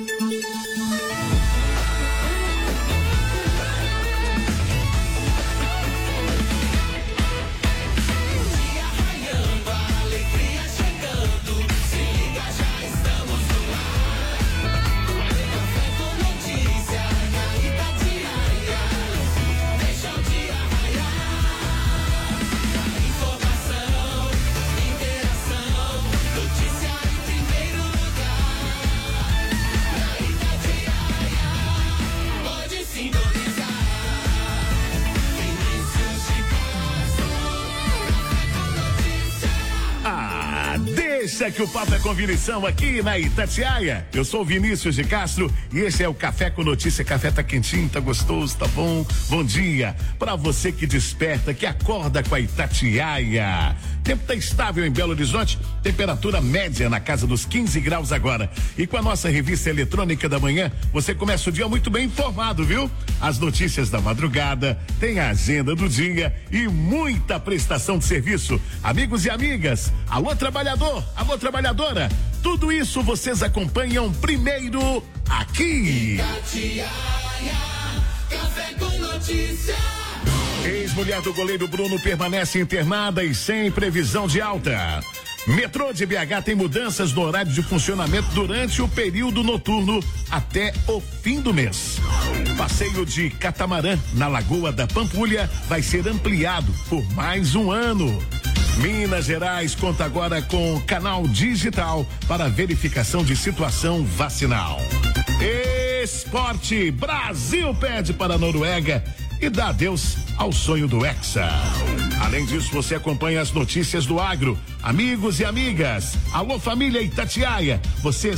Deixa que o papo é com Vinição aqui na Itatiaia. Eu sou o Vinícius de Castro e esse é o Café com Notícia. Café tá quentinho, tá gostoso, tá bom? Bom dia para você que desperta, que acorda com a Itatiaia. Tempo tá estável em Belo Horizonte, temperatura média na casa dos quinze graus agora. E com a nossa revista eletrônica da manhã, você começa o dia muito bem informado, viu? As notícias da madrugada, tem a agenda do dia e muita prestação de serviço. Amigos e amigas, alô trabalhador, alô trabalhadora, tudo isso vocês acompanham primeiro aqui. Itatiaia, Café com Notícia. Ex-mulher do goleiro Bruno permanece internada e sem previsão de alta. Metrô de B H tem mudanças no horário de funcionamento durante o período noturno até o fim do mês. Passeio de catamarã na Lagoa da Pampulha vai ser ampliado por mais um ano. Minas Gerais conta agora com canal digital para verificação de situação vacinal. Esporte, Brasil pede para a Noruega e dá adeus ao sonho do Hexa. Além disso, você acompanha as notícias do agro. Amigos e amigas, alô família Itatiaia, vocês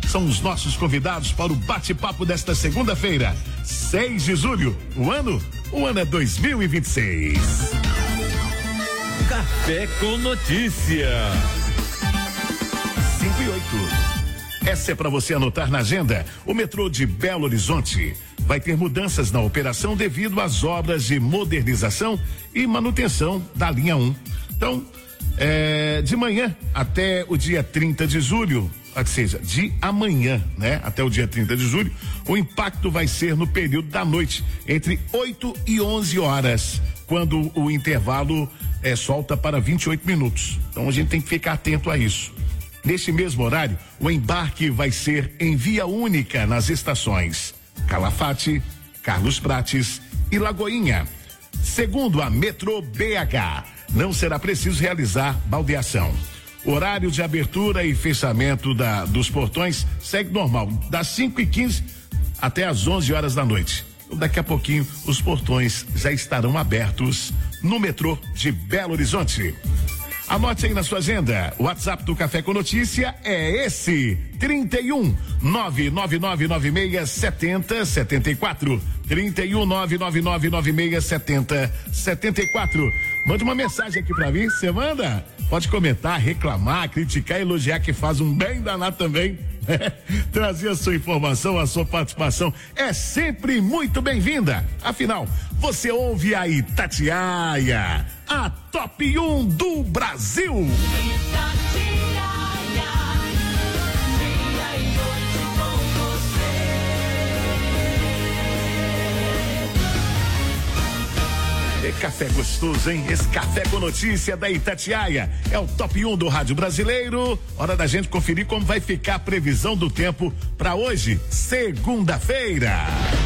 são os nossos convidados para o bate-papo desta segunda-feira, seis de julho. O ano? O ano é dois mil e vinte e seis. Café com notícia. cinco e oito. Essa é para você anotar na agenda. O metrô de Belo Horizonte vai ter mudanças na operação devido às obras de modernização e manutenção da linha um. Então, é, de manhã até o dia trinta de julho, ou seja, de amanhã, né? Até o dia trinta de julho, o impacto vai ser no período da noite, entre oito e onze horas, quando o intervalo é, solta para vinte e oito minutos. Então a gente tem que ficar atento a isso. Neste mesmo horário, o embarque vai ser em via única nas estações Calafate, Carlos Prates e Lagoinha. Segundo a Metrô B H, não será preciso realizar baldeação. O horário de abertura e fechamento da, dos portões segue normal, das cinco e quinze até as onze horas da noite. Daqui a pouquinho, os portões já estarão abertos no metrô de Belo Horizonte. Anote aí na sua agenda, o WhatsApp do Café com Notícia é esse, trinta e um, nove nove nove nove seis sete zero sete quatro, trinta e um, nove nove nove nove seis sete zero sete quatro. Mande uma mensagem aqui pra mim, você manda? Pode comentar, reclamar, criticar, elogiar, que faz um bem danado também. Trazer a sua informação, a sua participação é sempre muito bem-vinda. Afinal, você ouve a Itatiaia, a top um do Brasil. É café gostoso, hein? Esse café com notícia da Itatiaia é o top um do rádio brasileiro. Hora da gente conferir como vai ficar a previsão do tempo para hoje, segunda-feira.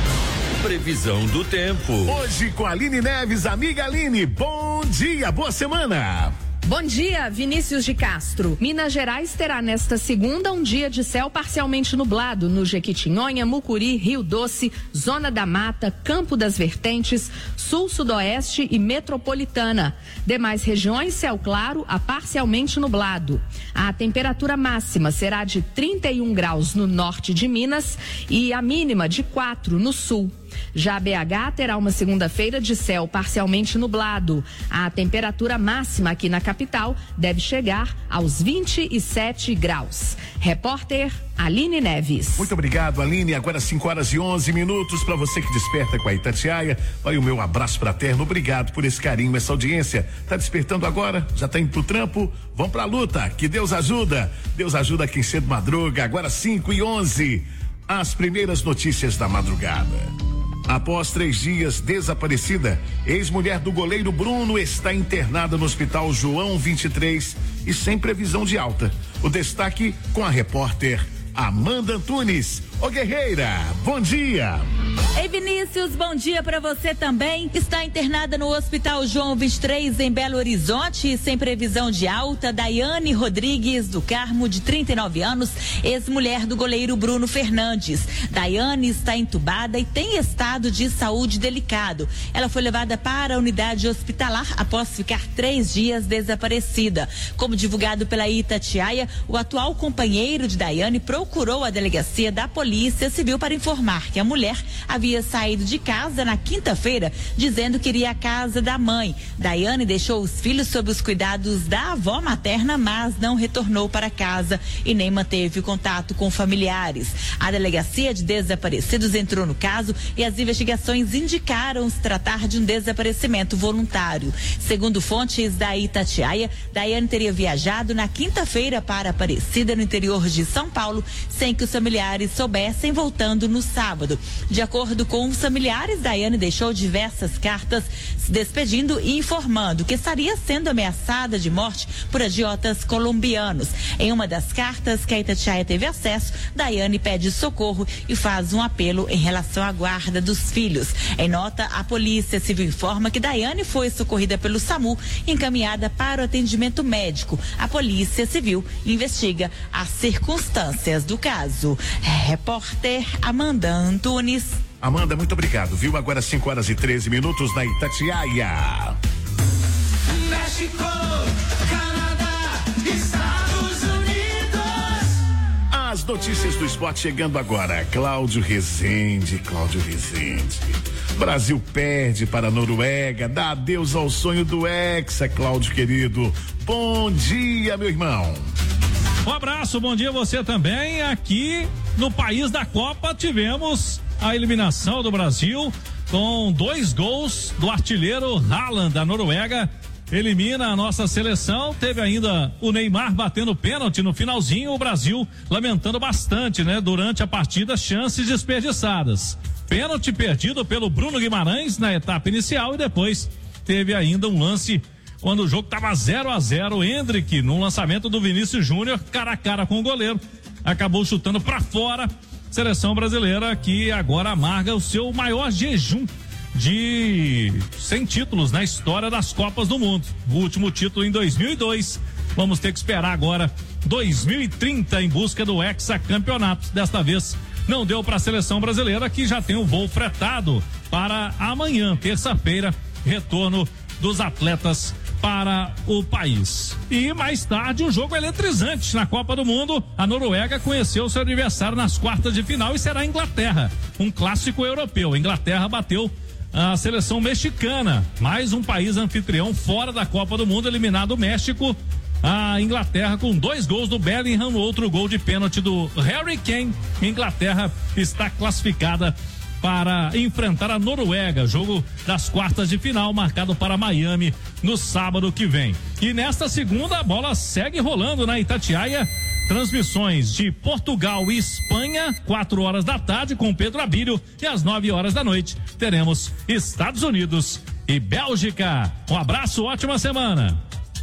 Previsão do tempo. Hoje com a Aline Neves, amiga Aline. Bom dia, boa semana. Bom dia, Vinícius de Castro. Minas Gerais terá nesta segunda um dia de céu parcialmente nublado no Jequitinhonha, Mucuri, Rio Doce, Zona da Mata, Campo das Vertentes, Sul, Sudoeste e Metropolitana. Demais regiões, céu claro a parcialmente nublado. A temperatura máxima será de trinta e um graus no norte de Minas e a mínima de quatro no sul. Já B H terá uma segunda-feira de céu parcialmente nublado. A temperatura máxima aqui na capital deve chegar aos vinte e sete graus. Repórter Aline Neves. Muito obrigado, Aline. Agora cinco horas e onze minutos para você que desperta com a Itatiaia. Vai o meu abraço fraterno. Obrigado por esse carinho, essa audiência. Tá despertando agora? Já tá indo pro trampo? Vão pra luta. Que Deus ajuda. Deus ajuda quem cedo madruga. Agora cinco e onze. As primeiras notícias da madrugada. Após três dias desaparecida, ex-mulher do goleiro Bruno está internada no Hospital João vinte e três e sem previsão de alta. O destaque com a repórter Amanda Antunes. Ô guerreira, bom dia. Ei Vinícius, bom dia pra você também. Está internada no Hospital João vinte e três em Belo Horizonte, sem previsão de alta, Daiane Rodrigues do Carmo, de trinta e nove anos, ex-mulher do goleiro Bruno Fernandes. Daiane está entubada e tem estado de saúde delicado. Ela foi levada para a unidade hospitalar após ficar três dias desaparecida. Como divulgado pela Itatiaia, o atual companheiro de Daiane procurou a delegacia da Polícia Civil para informar que a mulher havia saído de casa na quinta-feira, dizendo que iria à casa da mãe. Daiane deixou os filhos sob os cuidados da avó materna, mas não retornou para casa e nem manteve contato com familiares. A delegacia de desaparecidos entrou no caso e as investigações indicaram se tratar de um desaparecimento voluntário. Segundo fontes da Itatiaia, Daiane teria viajado na quinta-feira para Aparecida, no interior de São Paulo, sem que os familiares soubessem, voltando no sábado. De acordo com os familiares, Daiane deixou diversas cartas se despedindo e informando que estaria sendo ameaçada de morte por agiotas colombianos. Em uma das cartas que a Itatiaia teve acesso, Daiane pede socorro e faz um apelo em relação à guarda dos filhos. Em nota, a Polícia Civil informa que Daiane foi socorrida pelo SAMU e encaminhada para o atendimento médico. A Polícia Civil investiga as circunstâncias do caso. Repórter Amanda Antunes. Amanda, muito obrigado, viu? Agora cinco horas e treze minutos na Itatiaia. México, Canadá, Estados Unidos. As As notícias do esporte chegando agora. Cláudio Rezende, Cláudio Rezende. Brasil perde para a Noruega, dá adeus ao sonho do Hexa, Cláudio querido. Bom dia, meu irmão. Um abraço, bom dia a você também. Aqui no país da Copa tivemos a eliminação do Brasil com dois gols do artilheiro Haaland da Noruega. Elimina a nossa seleção. Teve ainda o Neymar batendo pênalti no finalzinho. O Brasil lamentando bastante, né? Durante a partida, chances desperdiçadas. Pênalti perdido pelo Bruno Guimarães na etapa inicial e depois teve ainda um lance quando o jogo estava zero a zero. Endrick, num lançamento do Vinícius Júnior, cara a cara com o goleiro, acabou chutando para fora. Seleção brasileira que agora amarga o seu maior jejum de cem títulos na história das Copas do Mundo. O último título em dois mil e dois. Vamos ter que esperar agora dois mil e trinta em busca do hexacampeonato. Desta vez não deu para a seleção brasileira, que já tem o voo fretado para amanhã, terça-feira, retorno dos atletas para o país. E mais tarde, um jogo eletrizante na Copa do Mundo. A Noruega conheceu seu adversário nas quartas de final e será a Inglaterra, um clássico europeu. A Inglaterra bateu a seleção mexicana, mais um país anfitrião fora da Copa do Mundo, eliminado o México. A Inglaterra com dois gols do Bellingham, outro gol de pênalti do Harry Kane. A Inglaterra está classificada para enfrentar a Noruega, jogo das quartas de final marcado para Miami no sábado que vem. E nesta segunda a bola segue rolando na Itatiaia. Transmissões de Portugal e Espanha, quatro horas da tarde com Pedro Abílio, e às nove horas da noite teremos Estados Unidos e Bélgica. Um abraço, ótima semana.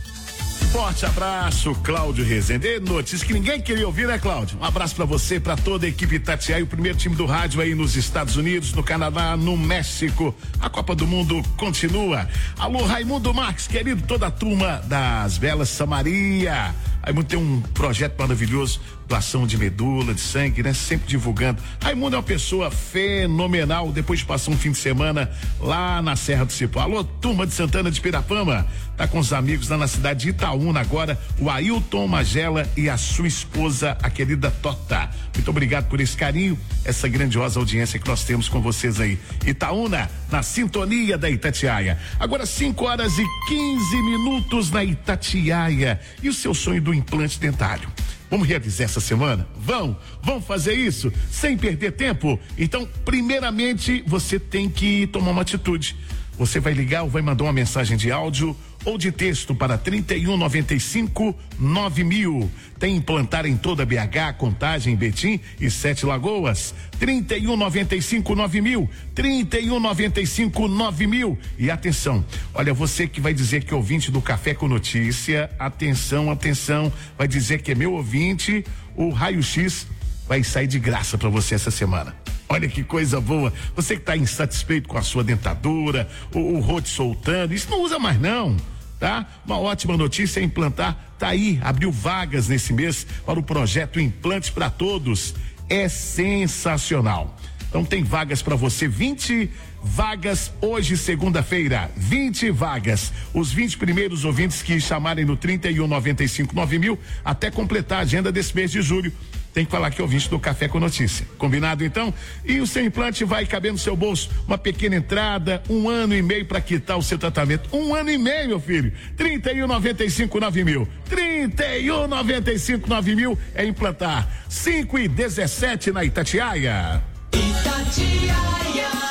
Forte abraço, Cláudio Rezende. Notícia que ninguém queria ouvir, né, Cláudio? Um abraço pra você, pra toda a equipe Itatiaia, o primeiro time do rádio aí nos Estados Unidos, no Canadá, no México. A Copa do Mundo continua. Alô, Raimundo Marques, querido, toda a turma das Belas Samaria. Raimundo tem um projeto maravilhoso, doação de medula, de sangue, né? Sempre divulgando. Raimundo é uma pessoa fenomenal, depois de passar um fim de semana lá na Serra do Cipó. Alô, turma de Santana de Pirapama, tá com os amigos lá na cidade de Itaúna agora, o Ailton Magela e a sua esposa, a querida Tota. Muito obrigado por esse carinho, essa grandiosa audiência que nós temos com vocês aí. Itaúna, na sintonia da Itatiaia. Agora cinco horas e quinze minutos na Itatiaia. E o seu sonho do implante dentário? Vamos realizar essa semana? Vão, vão fazer isso sem perder tempo? Então, primeiramente, você tem que tomar uma atitude. Você vai ligar ou vai mandar uma mensagem de áudio ou de texto para trinta e um, noventa e cinco, nove mil. Tem implantar em toda B H, Contagem, Betim e Sete Lagoas. trinta e um, noventa e cinco, nove mil. trinta e um, noventa e cinco, nove mil. E atenção, olha, você que vai dizer que é ouvinte do Café com Notícia, atenção, atenção, vai dizer que é meu ouvinte, o raio-x vai sair de graça para você essa semana. Olha que coisa boa. Você que está insatisfeito com a sua dentadura, o, o rote soltando, isso não usa mais não, tá? Uma ótima notícia é implantar, tá aí, abriu vagas nesse mês para o projeto Implantes para Todos. É sensacional. Então tem vagas para você, vinte vagas hoje, segunda-feira, vinte vagas. Os vinte primeiros ouvintes que chamarem no trinta e um, noventa e cinco, nove mil até completar a agenda desse mês de julho. Tem que falar que é ouvinte do Café com Notícia. Combinado então? E o seu implante vai caber no seu bolso. Uma pequena entrada, um ano e meio para quitar o seu tratamento. Um ano e meio, meu filho. trinta e um, noventa e cinco, nove mil. trinta e um, noventa e cinco, nove mil é implantar. cinco e dezessete na Itatiaia. Itatiaia.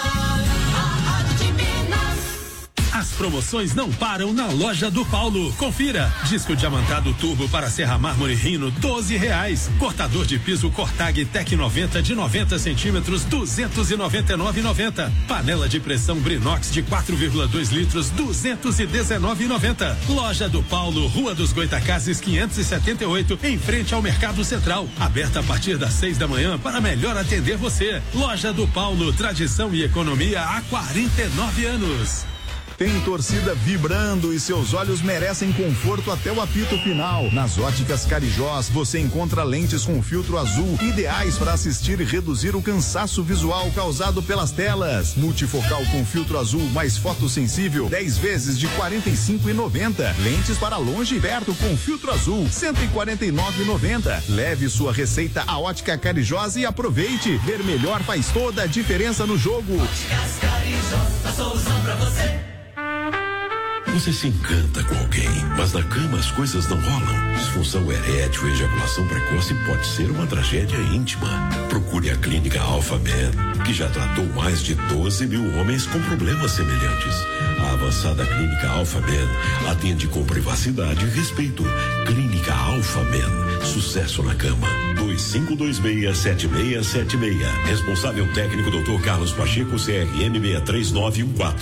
As promoções não param na loja do Paulo. Confira. Disco diamantado turbo para serra mármore Rino, doze reais. Cortador de piso Cortag Tec noventa de noventa centímetros, duzentos e noventa e nove e noventa. Panela de pressão Brinox de quatro vírgula dois litros, duzentos e dezenove e noventa. Loja do Paulo, Rua dos Goitacazes quinhentos e setenta e oito, em frente ao Mercado Central. Aberta a partir das seis da manhã para melhor atender você. Loja do Paulo, tradição e economia há quarenta e nove anos. Tem torcida vibrando e seus olhos merecem conforto até o apito final. Nas Óticas Carijós, você encontra lentes com filtro azul, ideais para assistir e reduzir o cansaço visual causado pelas telas. Multifocal com filtro azul mais fotossensível, dez vezes de quarenta e cinco reais e noventa centavos. Lentes para longe e perto com filtro azul, cento e quarenta e nove reais e noventa centavos. Leve sua receita à Ótica Carijós e aproveite. Ver melhor faz toda a diferença no jogo. Óticas Carijós, a solução pra você. Você se encanta com alguém, mas na cama as coisas não rolam. Disfunção erétil e ejaculação precoce pode ser uma tragédia íntima. Procure a Clínica Alpha Man, que já tratou mais de doze mil homens com problemas semelhantes. A avançada Clínica Alpha Man atende com privacidade e respeito. Clínica Alpha Man, sucesso na cama. dois cinco dois seis, sete seis sete seis. Responsável técnico doutor Carlos Pacheco, C R M seis três nove um quatro.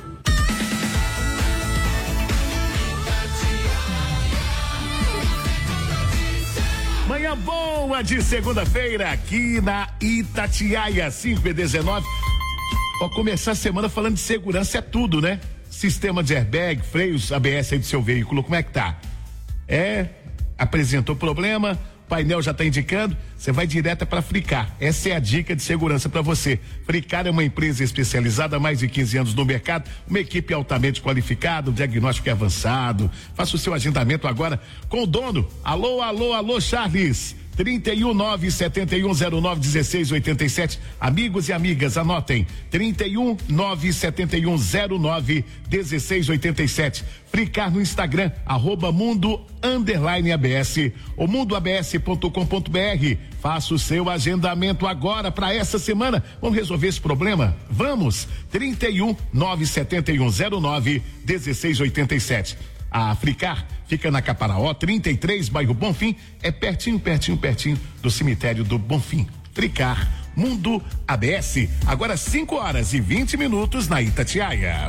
Manhã boa de segunda-feira aqui na Itatiaia, cinco e dezenove. Ó, começar a semana falando de segurança é tudo, né? Sistema de airbag, freios, A B S aí do seu veículo, como é que tá? É, apresentou problema, painel já tá indicando, você vai direto para Fricar. Essa é a dica de segurança para você. Fricar é uma empresa especializada há mais de quinze anos no mercado, uma equipe altamente qualificada, um diagnóstico avançado. Faça o seu agendamento agora com o dono. Alô, alô, alô, Charles. trinta e um, nove setenta e um, zero nove, dezesseis, oitenta e sete. Amigos e amigas, anotem. trinta e um, nove setenta e um, zero nove, dezesseis, oitenta e sete. Fricar no Instagram, arroba mundo underline A B S ou mundo A B S ponto com ponto B R. Faça o seu agendamento agora para essa semana. Vamos resolver esse problema? Vamos! trinta e um, nove setenta e um, zero nove, dezesseis, oitenta e sete. A Fricar fica na Caparaó, trinta e três, bairro Bonfim, é pertinho, pertinho, pertinho do cemitério do Bonfim. Fricar, Mundo A B S, agora cinco horas e vinte minutos na Itatiaia.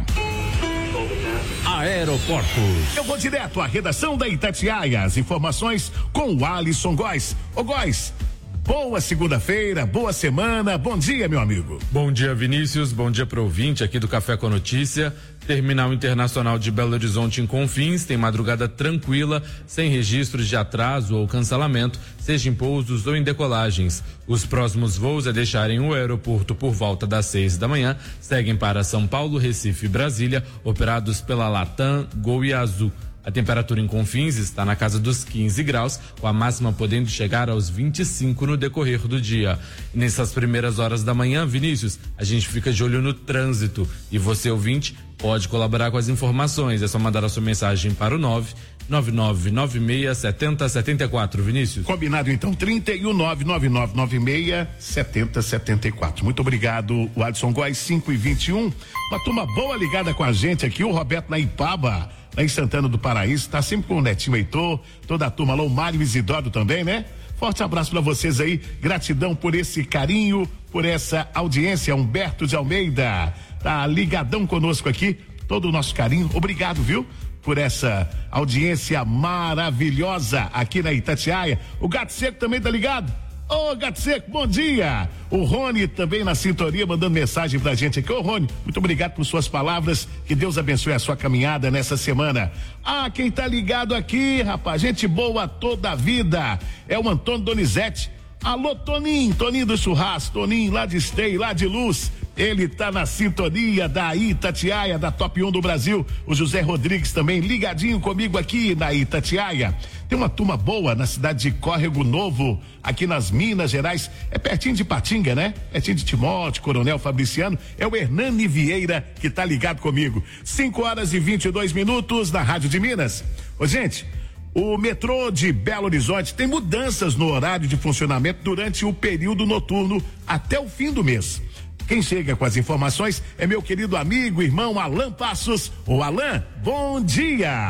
Aeroportos. Eu vou direto à redação da Itatiaia, as informações com o Alisson Góes. Ô Góes, boa segunda-feira, boa semana, bom dia, meu amigo. Bom dia, Vinícius, bom dia para o ouvinte aqui do Café com Notícia. Terminal Internacional de Belo Horizonte em Confins tem madrugada tranquila, sem registros de atraso ou cancelamento, seja em pousos ou em decolagens. Os próximos voos a deixarem o aeroporto por volta das seis da manhã seguem para São Paulo, Recife e Brasília, operados pela Latam, Gol e Azul. A temperatura em Confins está na casa dos quinze graus, com a máxima podendo chegar aos vinte e cinco no decorrer do dia. E nessas primeiras horas da manhã, Vinícius, a gente fica de olho no trânsito. E você, ouvinte, pode colaborar com as informações. É só mandar a sua mensagem para o nove nove nove nove seis sete zero sete quatro, Vinícius. Combinado então, trinta e um, nove nove nove nove seis sete zero sete quatro. Muito obrigado, o Adson Góes, cinco e vinte e um. Uma turma boa ligada com a gente aqui, o Roberto na Ipaba, lá em Santana do Paraíso, tá sempre com o Netinho Heitor, toda a turma lá, o Mário Isidoro também, né? Forte abraço para vocês aí, gratidão por esse carinho, por essa audiência. Humberto de Almeida, tá ligadão conosco aqui, todo o nosso carinho, obrigado, viu? Por essa audiência maravilhosa aqui na Itatiaia. O Gato Seco também tá ligado? Ô, Gato Seco, bom dia! O Rony também na sintonia, mandando mensagem pra gente aqui. Ô, Rony, muito obrigado por suas palavras, que Deus abençoe a sua caminhada nessa semana. Ah, quem tá ligado aqui, rapaz, gente boa toda a vida, é o Antônio Donizete. Alô, Toninho, Toninho do Churrasco, Toninho lá de Esteio, lá de Luz. Ele tá na sintonia da Itatiaia, da Top um do Brasil. O José Rodrigues também ligadinho comigo aqui na Itatiaia. Tem uma turma boa na cidade de Córrego Novo, aqui nas Minas Gerais. É pertinho de Patinga, né? Pertinho de Timóteo, Coronel Fabriciano. É o Hernani Vieira que tá ligado comigo. cinco horas e vinte e dois minutos na Rádio de Minas. Ô, gente, o metrô de Belo Horizonte tem mudanças no horário de funcionamento durante o período noturno até o fim do mês. Quem chega com as informações é meu querido amigo, irmão Alan Passos. Ô Alan, bom dia!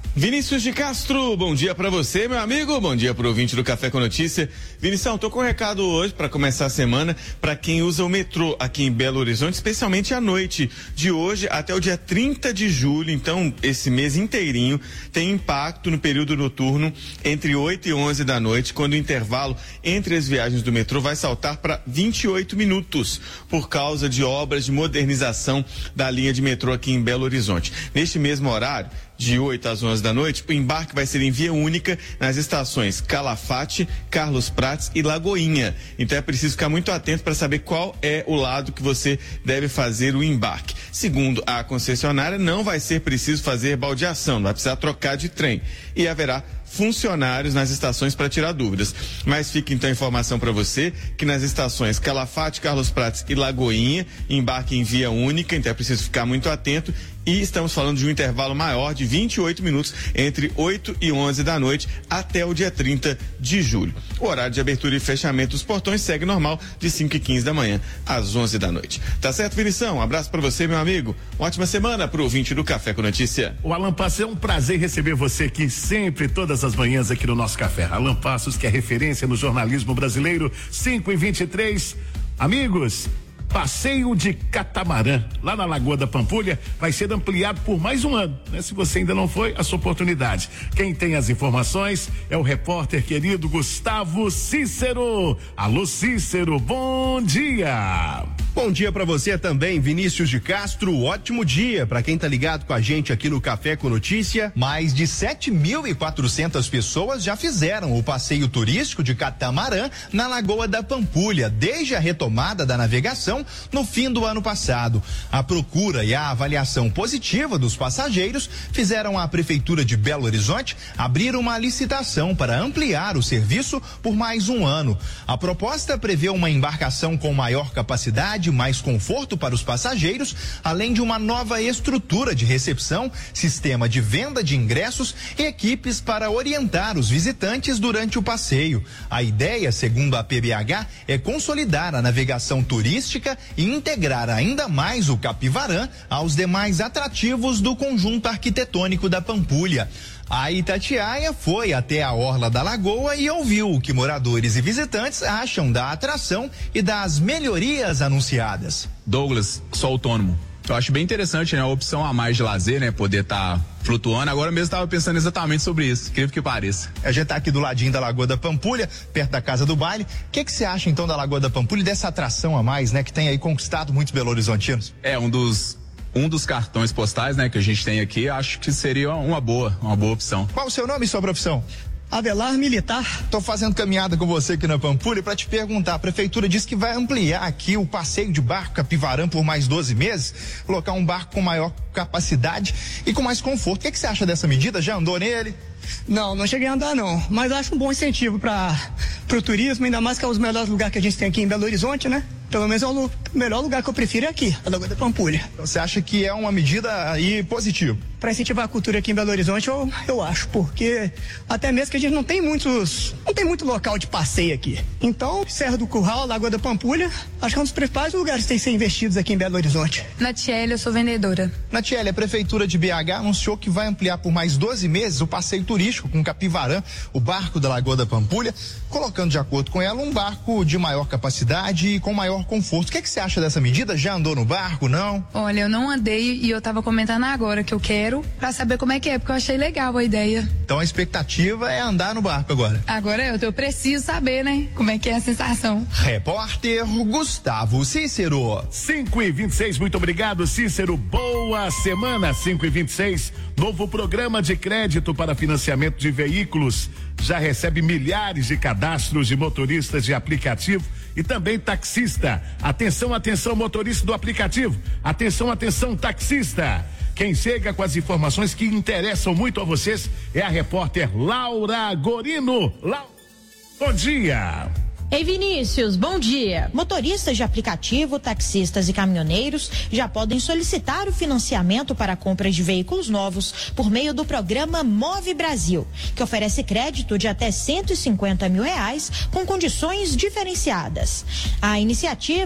Vinícius de Castro, bom dia pra você, meu amigo, bom dia pro ouvinte do Café com Notícia. Vinição, tô com um recado hoje pra começar a semana pra quem usa o metrô aqui em Belo Horizonte, especialmente à noite, de hoje até o dia trinta de julho, então esse mês inteirinho tem impacto no período noturno entre oito e onze da noite, quando o intervalo entre as viagens do metrô vai saltar para vinte e oito minutos, por causa de obras de modernização da linha de metrô aqui em Belo Horizonte. Neste mesmo horário, de oito às onze da noite, o embarque vai ser em via única nas estações Calafate, Carlos Prates e Lagoinha. Então é preciso ficar muito atento para saber qual é o lado que você deve fazer o embarque. Segundo a concessionária, não vai ser preciso fazer baldeação, não vai precisar trocar de trem. E haverá funcionários nas estações para tirar dúvidas. Mas fica então a informação para você que nas estações Calafate, Carlos Prates e Lagoinha, embarque em via única, então é preciso ficar muito atento. E estamos falando de um intervalo maior de vinte e oito minutos entre oito e onze da noite até o dia trinta de julho. O horário de abertura e fechamento dos portões segue normal de cinco e quinze da manhã às onze da noite. Tá certo, Vinição? Um abraço para você, meu amigo. Uma ótima semana pro ouvinte do Café com Notícia. O Alan Passos, é um prazer receber você aqui sempre, todas as manhãs aqui no nosso café. Alan Passos, que é referência no jornalismo brasileiro, cinco e vinte e três. Amigos, passeio de catamarã lá na Lagoa da Pampulha vai ser ampliado por mais um ano, né? Se você ainda não foi, a sua oportunidade. Quem tem as informações é o repórter querido Gustavo Cícero. Alô, Cícero, bom dia. Bom dia para você também, Vinícius de Castro. Ótimo dia para quem tá ligado com a gente aqui no Café com Notícia. Mais de sete mil e quatrocentas pessoas já fizeram o passeio turístico de catamarã na Lagoa da Pampulha desde a retomada da navegação no fim do ano passado. A procura e a avaliação positiva dos passageiros fizeram a Prefeitura de Belo Horizonte abrir uma licitação para ampliar o serviço por mais um ano. A proposta prevê uma embarcação com maior capacidade, mais conforto para os passageiros, além de uma nova estrutura de recepção, sistema de venda de ingressos e equipes para orientar os visitantes durante o passeio. A ideia, segundo a P B H, é consolidar a navegação turística e integrar ainda mais o Capivarã aos demais atrativos do conjunto arquitetônico da Pampulha. A Itatiaia foi até a orla da lagoa e ouviu o que moradores e visitantes acham da atração e das melhorias anunciadas. Douglas, sou autônomo. Eu acho bem interessante, né? A opção a mais de lazer, né? Poder estar tá flutuando. Agora mesmo estava pensando exatamente sobre isso, incrível que pareça. A gente tá aqui do ladinho da Lagoa da Pampulha, perto da Casa do Baile. O que que você acha então da Lagoa da Pampulha e dessa atração a mais, né? Que tem aí conquistado muitos belo-horizontinos? É, um dos Um dos cartões postais, né, que a gente tem aqui, acho que seria uma boa, uma boa opção. Qual o seu nome e sua profissão? Avelar Militar. Tô fazendo caminhada com você aqui na Pampulha para te perguntar. A prefeitura disse que vai ampliar aqui o passeio de barco Capivarã por mais doze meses, colocar um barco com maior capacidade e com mais conforto. O que que você acha dessa medida? Já andou nele? Não, não cheguei a andar não, mas acho um bom incentivo para o turismo, ainda mais que é um dos melhores lugares que a gente tem aqui em Belo Horizonte, né? Pelo menos é o melhor lugar que eu prefiro é aqui, a Lagoa da Pampulha. Então, você acha que é uma medida aí positiva? Para incentivar a cultura aqui em Belo Horizonte, eu, eu acho, porque até mesmo que a gente não tem muitos, não tem muito local de passeio aqui. Então, Serra do Curral, Lagoa da Pampulha, acho que é um dos principais lugares que tem que ser investidos aqui em Belo Horizonte. Natiele, eu sou vendedora. Natiele, a Prefeitura de B H anunciou que vai ampliar por mais doze meses o passeio turístico com Capivarã, o barco da Lagoa da Pampulha, colocando de acordo com ela um barco de maior capacidade e com maior conforto. O que, é que você acha dessa medida? Já andou no barco, não? Olha, eu não andei e eu tava comentando agora que eu quero pra saber como é que é, porque eu achei legal a ideia. Então a expectativa é andar no barco agora. Agora eu, eu preciso saber, né? Como é que é a sensação. Repórter Gustavo Cícero. cinco e vinte e seis, muito obrigado, Cícero. Boa semana, cinco e vinte e seis. Novo programa de crédito para financiamento de veículos já recebe milhares de cadastros de motoristas de aplicativo e também taxista. Atenção, atenção, motorista do aplicativo. Atenção, atenção, taxista. Quem chega com as informações que interessam muito a vocês é a repórter Laura Gorino. La... Bom dia. Ei, Vinícius, bom dia. Motoristas de aplicativo, taxistas e caminhoneiros já podem solicitar o financiamento para a compra de veículos novos por meio do programa Move Brasil, que oferece crédito de até cento e cinquenta mil reais com condições diferenciadas. A iniciativa